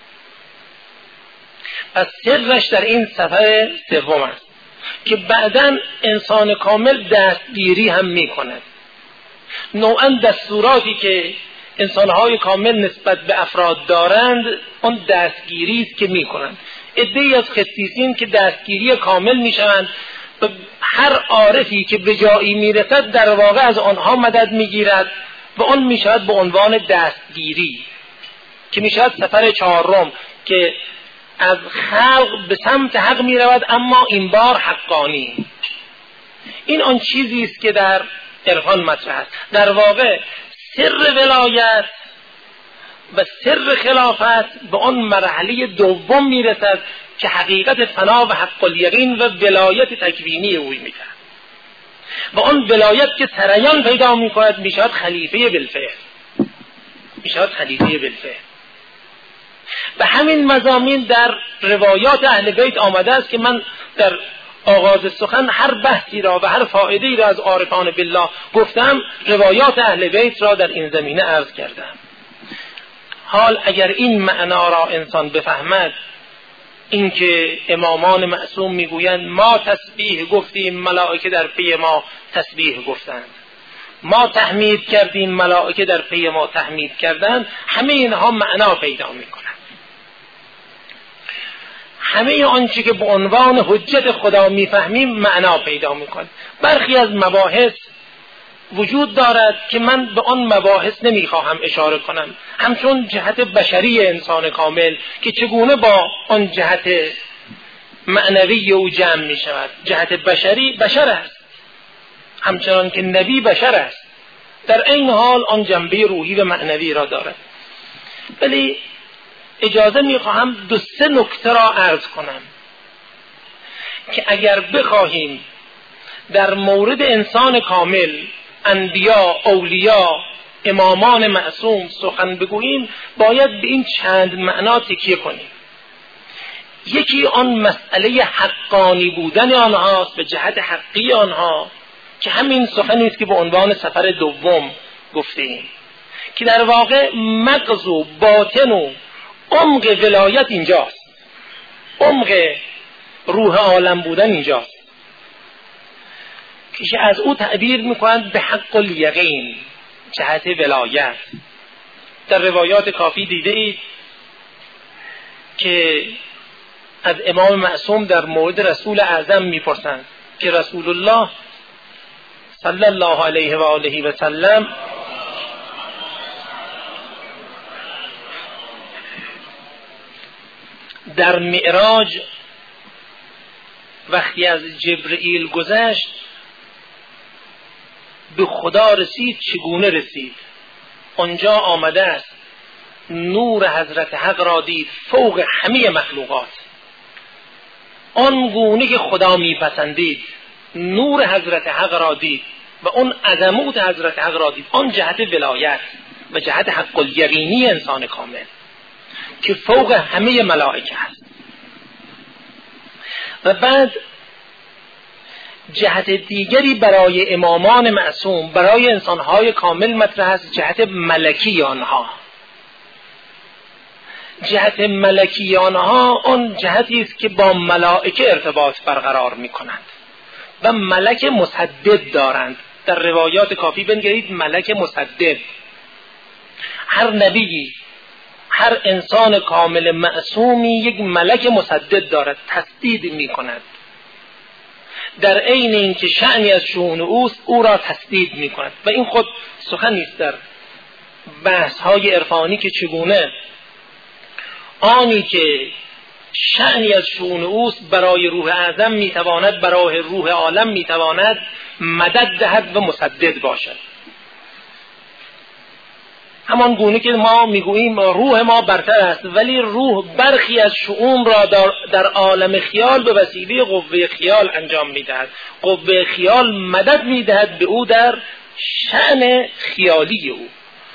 پس سرش در این سفر سوم است که بعداً انسان کامل دستگیری هم می کند. نوعاً دستوراتی که انسانهای کامل نسبت به افراد دارند، اون دستگیری است که می کنند. عده‌ای از قسیسین که دستگیری کامل می شوند و هر عارفی که به جایی می رسد در واقع از آنها مدد می گیرد و اون می شود به عنوان دستگیری، که می شود سفر چهارم که از خلق به سمت حق می رود، اما این بار حقانی. این آن چیزی است که در عرفان مطرح است. در واقع سر ولایت و سر خلافت به آن مرحله دوم می رسد که حقیقت فنا و حق الیقین و ولایت تکوینی روی می دهد. و آن ولایت که سریان پیدا می کند می شود خلیفه بالفعل، می شود خلیفه بالفعل. به همین مضامین در روایات اهل بیت آمده است که من در آغاز سخن هر بحثی را و هر فائده‌ای را از عارفان بالله گفتم، روایات اهل بیت را در این زمینه عرض کردم. حال اگر این معنا را انسان بفهمد، اینکه امامان معصوم میگویند ما تسبیح گفتیم ملائکه در پی ما تسبیح گفتند، ما تحمید کردیم ملائکه در پی ما تحمید کردند، همه اینها معنا پیدا میکنند. همه آنچه که به عنوان حجت خدا میفهمیم معنا پیدا میکنه. برخی از مباحث وجود دارد که من به آن مباحث نمیخواهم اشاره کنم، همچون جهت بشری انسان کامل که چگونه با آن جهت معنوی او جمع می شود. جهت بشری بشر است، همچنان که نبی بشر است، در این حال آن جنبه روحی و معنوی را دارد. ولی اجازه میخواهم دو سه نکته را عرض کنم که اگر بخواهیم در مورد انسان کامل، انبیا، اولیا، امامان معصوم سخن بگوییم، باید به این چند معنا تکیه کنیم. یکی آن مسئله حقانی بودن آنهاست به جهت حقی آنها، که همین سخنی است که به عنوان سفر دوم گفتیم، که در واقع مغز و باطن و عمق ولایت اینجاست، عمق روح عالم بودن اینجاست، که از او تعبیر میکنند به حق الیقین، جهت ولایت. در روایات کافی دیده اید که از امام معصوم در مورد رسول اعظم میپرسند که رسول الله صلی الله علیه و آله و سلم در معراج وقتی از جبرئیل گذشت به خدا رسید، چگونه رسید؟ آنجا آمده است نور حضرت حق را دید فوق همه مخلوقات، آن گونه که خدا میپسندید. نور حضرت حق را دید و اون عظمت حضرت حق را دید، آن جهت ولایت و جهت حق الیقینی انسان کامل که فوق همه ملائکه است. و بعد جهت دیگری برای امامان معصوم، برای انسانهای کامل مطرح است، جهت ملکی آنها. جهت ملکی آنها آن جهتی است که با ملائکه ارتباط برقرار می کنند و ملک مسدد دارند. در روایات کافی بنگرید ملک مسدد. هر نبی، هر انسان کامل معصومی یک ملک مسدد دارد، تسدید می کند. در عین اینکه شأنی از شؤون اوست او را تسدید می کند. و این خود سخن نیست در بحث های عرفانی که چگونه آنی که شأنی از شؤون اوست برای روح اعظم می تواند، برای روح عالم می تواند مدد دهد و مسدد باشد. همان گونه که ما میگوییم روح ما برتر است، ولی روح برخی از شؤون را در, در عالم خیال به وسیله قوه خیال انجام میدهد. قوه خیال مدد میدهد به او در شأن خیالی او.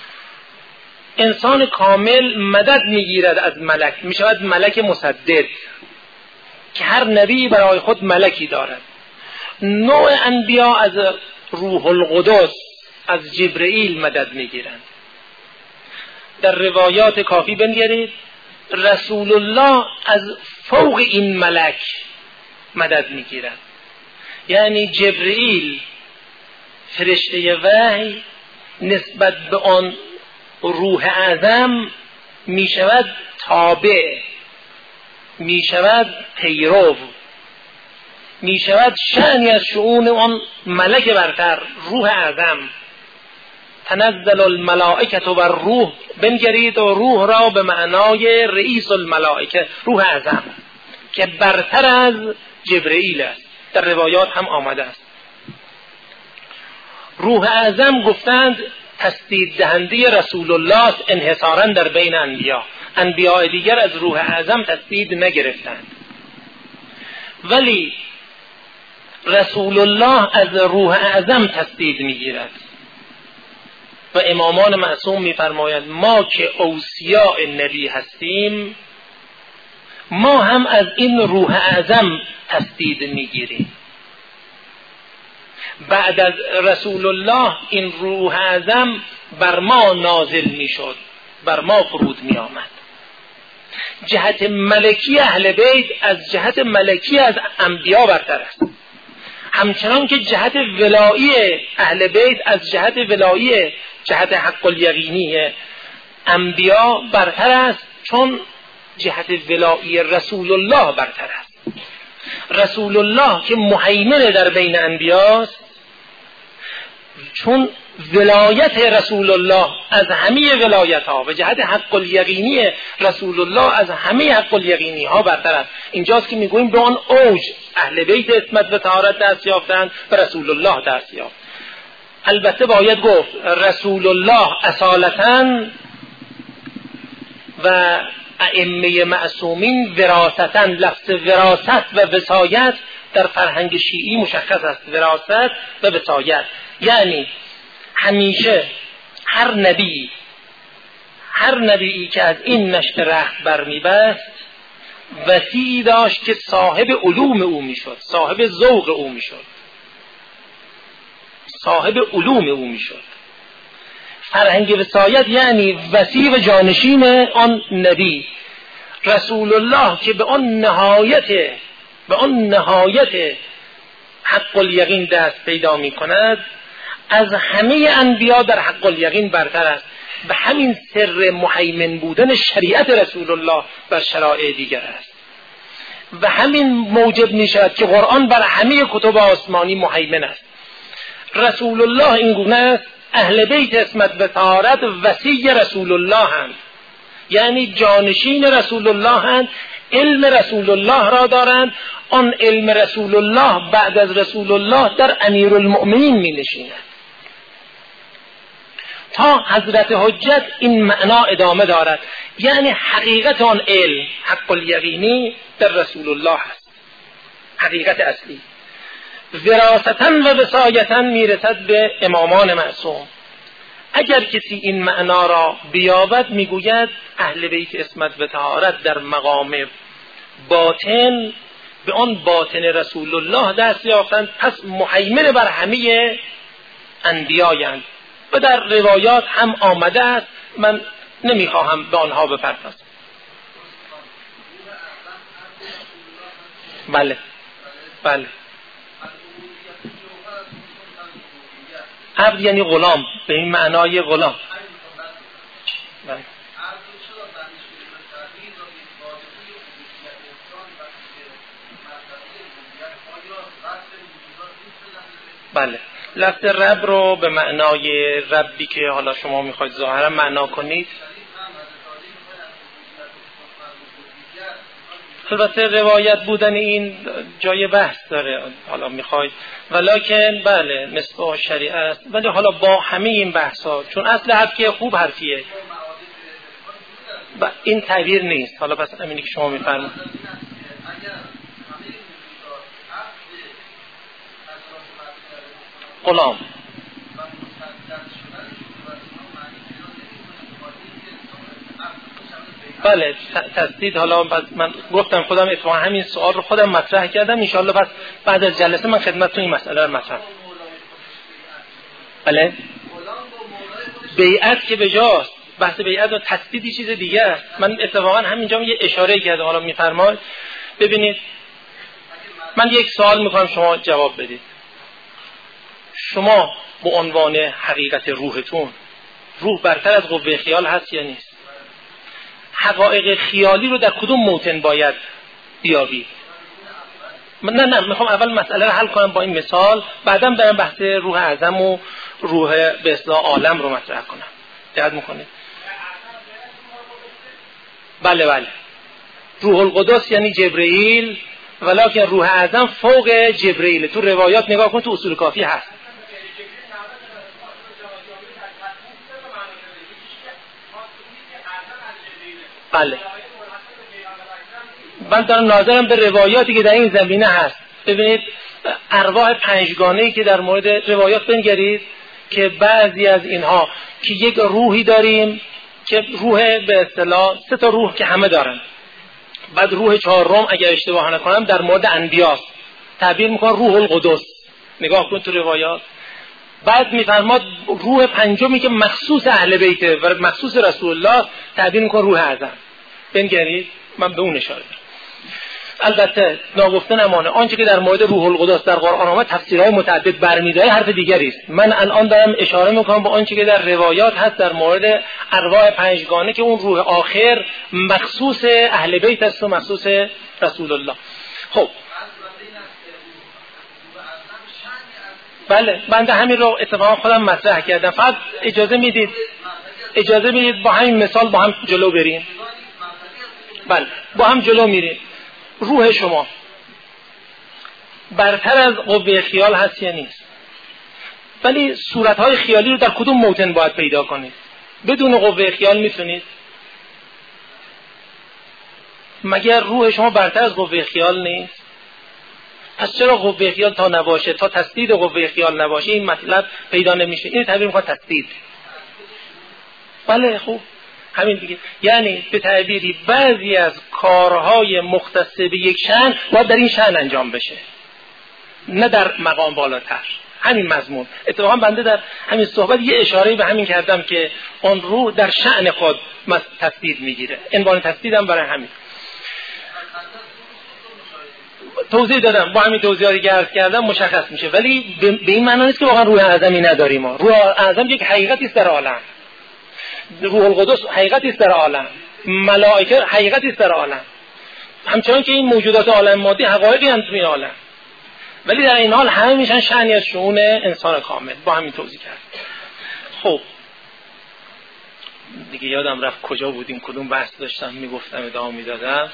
انسان کامل مدد میگیرد از ملک، میشود ملک مسدد که هر نبی برای خود ملکی دارد. نوع انبیا از روح القدس، از جبرئیل مدد میگیرند. در روایات کافی بنگرید رسول الله از فوق این ملک مدد میگیرد. یعنی جبرئیل فرشته وحی نسبت به آن روح اعظم می شود تابع، می شود پیرو، می شود شأنی از شؤون آن ملک برتر، روح اعظم. تنزل الملائکه و روح بنگرید و روح را به معنای رئیس الملائکه، روح اعظم که برتر از جبرئیل است. در روایات هم آمده است. روح اعظم گفتند تسدید دهنده رسول الله انحصارا در بین انبیا. انبیاء دیگر از روح اعظم تسدید نگرفتند، ولی رسول الله از روح اعظم تسدید میگیرد. و امامان معصوم میفرمایند ما که اوصیاء نبی هستیم، ما هم از این روح اعظم تسدید میگیریم. بعد از رسول الله این روح اعظم بر ما نازل میشد، بر ما فرود می آمد. جهت ملکی اهل بیت از جهت ملکی از انبیا برتر است، همچنان که جهت ولایی اهل بیت از جهت ولایی جهت حق الیقینی انبیا برتر است، چون جهت ولایی رسول الله برتر است. رسول الله که مهیمن در بین انبیاست، چون ولایت رسول الله از همه ولایت ها و جهت حق الیقینی رسول الله از همه حق الیقینی ها برتر است. اینجاست که میگوییم به آن اوج اهل بیت اسمت و طهارت دست یافتند و رسول الله دست یافت. البته باید گفت رسول الله اصالتاً و ائمه معصومین وراثتاً. لفظ وراثت و وصایت در فرهنگ شیعی مشخص است، وراثت و وصایت. یعنی همیشه هر نبی هر نبیی که از این نشت رخت برمیبست وصی داشت که صاحب علوم او میشد، صاحب ذوق او میشد، صاحب علوم او میشد. فرهنگ وصایت یعنی وصی و جانشین آن نبی. رسول الله که به آن نهایت به آن نهایت حق الیقین دست پیدا می کند، از همه انبیا در حق الیقین برتر است. به همین سر مهیمن بودن شریعت رسول الله بر شرایع دیگر است. و همین موجب میشود که قرآن بر همه کتب آسمانی مهیمن است. رسول الله این گونه است، اهل بیت عصمت و طهارت وصی رسول الله هستند، یعنی جانشین رسول الله هستند، علم رسول الله را دارند. آن علم رسول الله بعد از رسول الله در امیرالمؤمنین می نشیند تا حضرت حجت. این معنا ادامه دارد، یعنی حقیقت آن علم حق الیقینی در رسول الله هست، حقیقت اصلی. وراثتا و وصایتا میرسد به امامان معصوم. اگر کسی این معنا را بیابد میگوید اهل بیت عصمت و طهارت در مقام باطن به آن باطن رسول الله دست یافتند، پس مهیمن بر همه انبیایند. و در روایات هم آمده است، من نمیخواهم به آنها بپردازم. بله بله. عبد یعنی غلام، به این معنای غلام. بله. بله. لفظ رب رو به معنای ربی که حالا شما میخواید ظاهرا معنا کنید، البته روایت بودن این جای بحث داره، حالا میخواید ولکن بله نسبه شریعه است. ولی حالا با همه این بحث ها، چون اصل حرف که خوب حرفیه این تعبیر نیست. حالا پس همینی که شما میفرمایید غلام. بله تسدید. حالا پس من گفتم خودم اتفاقا همین سوال رو خودم مطرح کردم، ان شاءالله پس بعد از جلسه من خدمتتون این مسئله رو مطرح. بله بیعت که بجاست، بحث بیعت و تسدیدی چیز دیگه است. من اتفاقا همینجا یه اشاره کردم، حالا میفرمایید. ببینید من یک سوال میکنم شما جواب بدید. شما به عنوان حقیقت روحتون، روح برتر از قوه خیال هست یا نیست؟ حقایق خیالی رو در کدوم موطن باید بیابید؟ نه نه میخوام اول مسئله رو حل کنم با این مثال، بعداً برم بحث روح اعظم و روح به اصطلاح عالم رو مطرح کنم. دقت میکنید؟ بله بله. روح القدس یعنی جبرئیل، ولکن روح اعظم فوق جبرئیل. تو روایات نگاه کن، تو اصول کافی هست. بله من دارم ناظرم به روایاتی که در این زمینه هست. ببینید ارواح پنجگانه‌ای که در مورد روایات بنگرید که بعضی از اینها که یک روحی داریم که روح به اصطلاح سه تا روح که همه دارن، بعد روح چهارم اگر اشتباه نکنم در مورد انبیاست، تعبیر میکنه روح القدس. نگاه کن تو روایات. بعد میفرماد روح پنجمی که مخصوص اهل بیته و مخصوص رسول الله، تعبیر میکنه روح اعظم. بنگرید من به اون اشاره دارم. البته ناگفته نمانه آنچه که در مورد روح القدس در قرآن آمد تفسیرهای متعدد برمی‌داره، حرف دیگری است. من الان دارم اشاره میکنم به آنچه که در روایات هست در مورد ارواح پنجگانه که اون روح آخر مخصوص اهل بیت است و مخصوص رسول الله. خب بله بنده همین رو اتفاقا خودم مطرح کردم. فقط اجازه میدید اجازه میدید با همین مثال با هم جلو بریم. بله با هم جلو میریم. روح شما برتر از قوه خیال هست یا نیست؟ ولی صورتهای خیالی رو در کدوم موطن باید پیدا کنید؟ بدون قوه خیال میتونید؟ مگر روح شما برتر از قوه خیال نیست؟ پس چرا قوه خیال تا نباشه، تا تسدید قوه خیال نباشه این مطلب پیدا نمیشه؟ این تعبیر میخواد تسدید. بله خوب همین دیگه. یعنی به تعبیری بعضی از کارهای مختص به یک شأن باید در این شأن انجام بشه، نه در مقام بالاتر. همین مضمون. اتفاقا بنده در همین صحبت یه اشاره به همین کردم که اون روح در شأن خود تسدید میگیره. عنوان تسدیدم برای همین توضیح دادم. با همین توضیحاتی که عرض کردم مشخص میشه. ولی به این معنی نیست که واقعا روح اعظمی نداریم ما. روح اعظم یک حقیقتی است در عالم. روح القدس حقیقتی است در عالم. ملائکه حقیقتی است در عالم. همچنان که این موجودات عالم مادی حقایقی هستند تو این عالم، ولی در این حال همه میشن شأنی از شؤون انسان کامل. با همین توضیح کرد. خب دیگه یادم رفت کجا بودیم، کدوم بحث داشتم میگفتم ادامه میدادم.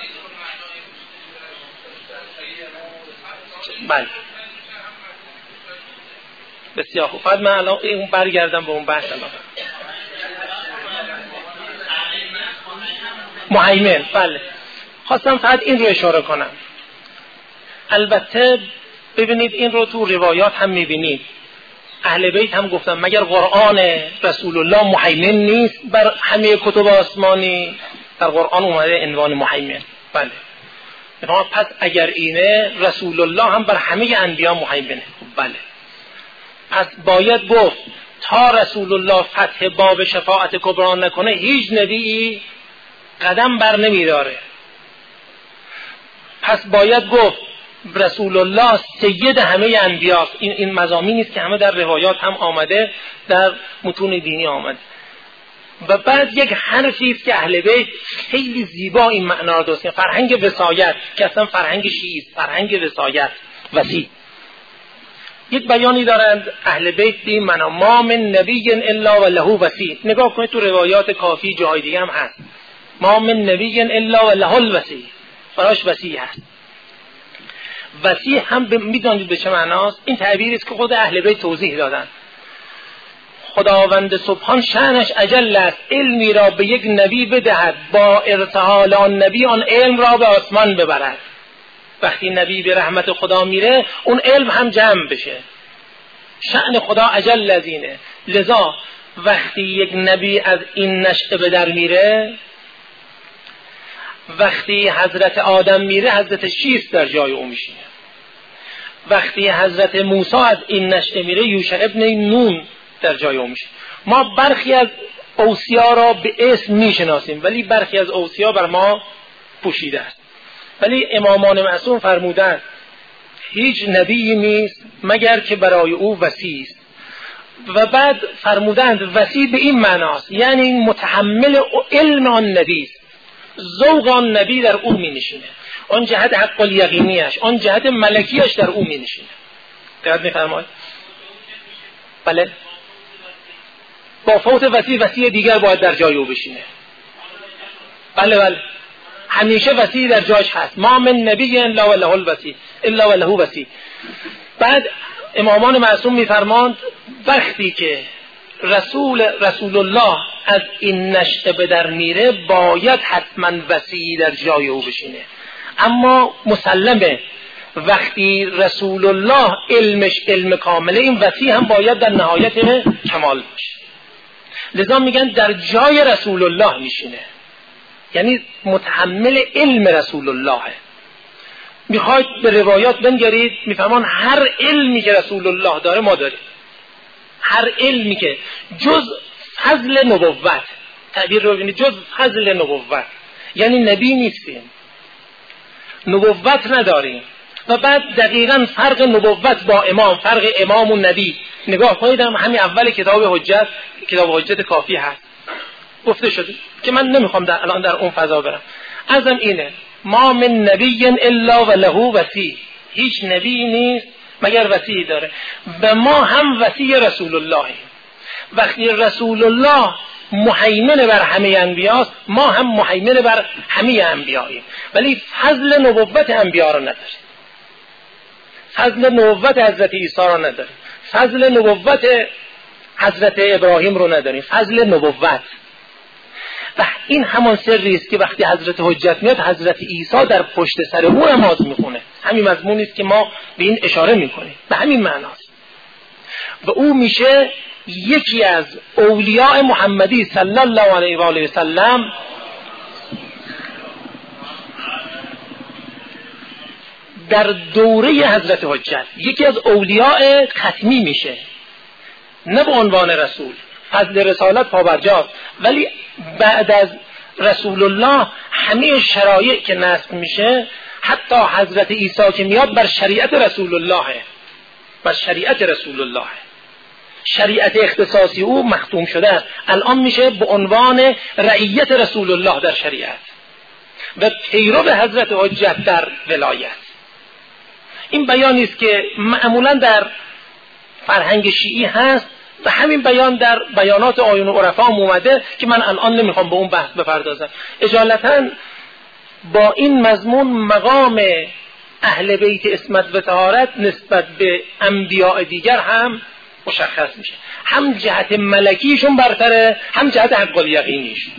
بله بسیار خوب. فقط من الان اون برگردم به اون بحث. الان مهیمن، بله خواستم فقط این رو اشاره کنم. البته ببینید این رو تو روایات هم میبینید، اهل بیت هم گفتن مگر قرآن رسول الله مهیمن نیست بر همه کتب آسمانی؟ در قرآن اومده عنوان مهیمن. بله پس اگر اینه رسول الله هم بر همه انبیا مهیمنه. بله پس باید گفت تا رسول الله فتح باب شفاعت کبرا نکنه هیچ نبی قدم بر نمیداره. پس باید گفت رسول الله سید همه انبیاست. این این مضامینی است که همه در روایات هم آمده، در متون دینی آمده. و بعد یک حرفی است که اهل بیت خیلی زیبا این معنا رو درست کردن، فرهنگ وصایت که اصلا فرهنگ شیعی است، فرهنگ وصایت وسیع. یک بیانی دارند اهل بیت این معنا، ما من نبی الا وله وصی. نگاه کنید تو روایات کافی جای دیگه هم هست، ما من نبی الا وله الوصی، براش وصی هست. وصی هم میدونید به چه معناست؟ این تعبیری است که خود اهل بیت توضیح دادن. خداوند سبحان شأنش اجل است علمی را به یک نبی بدهد، با ارتحال آن نبی آن علم را به آسمان ببرد. وقتی نبی به رحمت خدا میره اون علم هم جمع بشه. شأن خدا اجل از اینه. لذا وقتی یک نبی از این نشأه به در میره، وقتی حضرت آدم میره حضرت شیس در جای او میشینه. وقتی حضرت موسی از این نشأه میره یوشع ابن نون در جای او میشه. ما برخی از اوصیا را به اسم میشناسیم ولی برخی از اوصیا بر ما پوشیده است. ولی امامان معصوم فرمودند هیچ نبی نیست مگر که برای او وصی است. و بعد فرمودند وصی به این معناست یعنی متحمل علم آن نبی است، ذوق آن نبی در او می نشینه، آن جهت حق الیقینیش، آن جهت ملکیش در او می نشینه. دقت می‌فرمایید؟ بله با فوت وصی وصی دیگر باید در جای او بشینه. بله بله همیشه وصی در جاش هست. ما من نبی الا وله الوصی الا وله وصی. بعد امامان معصوم می‌فرماند وقتی که رسول رسول الله از این نشأه به در میره باید حتما وصی در جای او بشینه. اما مسلمه وقتی رسول الله علمش علم کامله این وصی هم باید در نهایت کمال باشه. لذا میگن در جای رسول الله میشینه، یعنی متحمل علم رسول اللهه. میخواید به روایات بنگرید میفهمان هر علمی که رسول الله داره ما داریم، هر علمی که جز فضل نبوت، تعبیر رو ببینید، جز فضل نبوت یعنی نبی نیستیم، نبوت نداریم. و بعد دقیقاً فرق نبوت با امام، فرق امام و نبی نگاه کنید، هم همین اول کتاب حجت، کتاب حجت کافی هست گفته شده که من نمیخوام در الان در اون فضا برم. ازم اینه ما من نبی الا وله وصی، هیچ نبی نیست مگر وصی داره و ما هم وصی رسول اللهیم. وقتی رسول الله مهیمن بر همه انبیاست ما هم مهیمن بر همه انبیاییم، ولی فضل نبوت انبیا رو نداریم، فضل نبوت حضرت عیسی رو نداریم، فضل نبوت حضرت ابراهیم رو نداریم، فضل نبوت. و این همان سری است که وقتی حضرت حجت میاد حضرت عیسی در پشت سر او نماز میخونه. همین مضمونی است که ما به این اشاره میکنیم، به همین معناست. و او میشه یکی از اولیاء محمدی صلی الله علیه و آله و سلم در دوره حضرت حجت، یکی از اولیاء ختمی میشه، نه به عنوان رسول، فضل رسالت پابرجاست، ولی بعد از رسول الله همه شرایع که نصب میشه، حتی حضرت عیسی که میاد بر شریعت رسول الله، بر شریعت رسول الله، شریعت اختصاصی او مختوم شده است، الان میشه به عنوان رعیت رسول الله در شریعت. و پیرو حضرت حجت در ولایت. این بیانی است که معمولا در فرهنگ شیعی هست و همین بیان در بیانات آیون و عرفا هم اومده که من الان نمیخوام به اون بحث بپردازم. اجالتا با این مضمون مقام اهل بیت عصمت و طهارت نسبت به انبیاء دیگر هم مشخص میشه، هم جهت ملکیشون برتره، هم جهت حق الیقینیشون.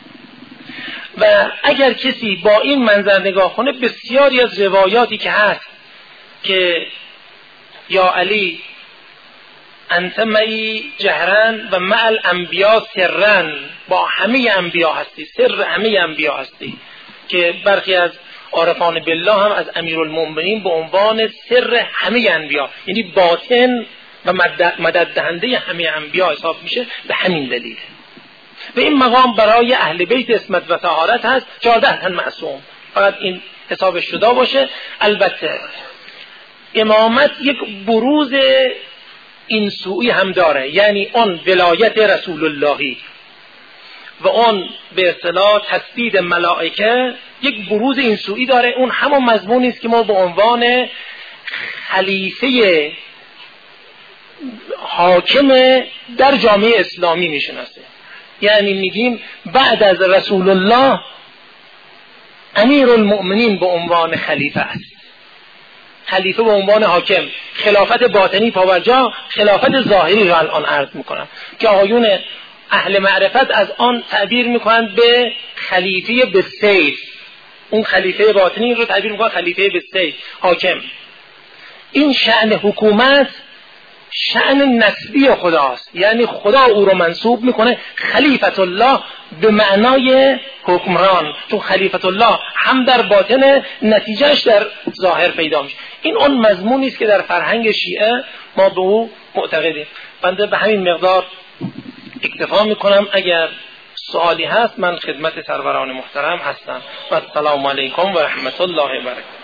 و اگر کسی با این منظر نگاه کنه، بسیاری از روایاتی که هست که یا علی انت معی جهرن و مع الانبیا سرن، با همه انبیا هستی، سر همه انبیا هستی، که برخی از عارفان بالله هم از امیرالمؤمنین به عنوان سر همه انبیا، یعنی باطن و مدد دهنده همه انبیا حساب میشه. به همین دلیل و این مقام برای اهل بیت عصمت و طهارت هست، چهارده تن معصوم، فقط این حسابش شده باشه. البته امامت یک بروز این سوئی هم داره، یعنی اون ولایت رسول اللهی و اون به اصطلاح تسدید ملائکه یک بروز این سوئی داره. اون همون مضمونی است که ما به عنوان خلیفه حاکم در جامعه اسلامی میشناسه، یعنی میگیم بعد از رسول الله امیر المؤمنین به عنوان خلیفه است، خلیفه به عنوان حاکم، خلافت باطنی پاورجا، خلافت ظاهری رو الان عرض میکنم که آقایون اهل معرفت از آن تعبیر میکنند به خلیفه بالسیف، اون خلیفه باطنی رو تعبیر میکنند خلیفه بالسیف، حاکم. این شأن حکومت شأن نسبی خداست، یعنی خدا او رو منصوب میکنه خلیفت الله به معنای حکمران، چون خلیفت الله هم در باطن نتیجهش در ظاهر پیدا میشه. این اون مضمونی است که در فرهنگ شیعه ما به او معتقدیم. بنده به همین مقدار اکتفا میکنم. اگر سوالی هست من خدمت سروران محترم هستم. و السلام علیکم و رحمت الله و برکاته.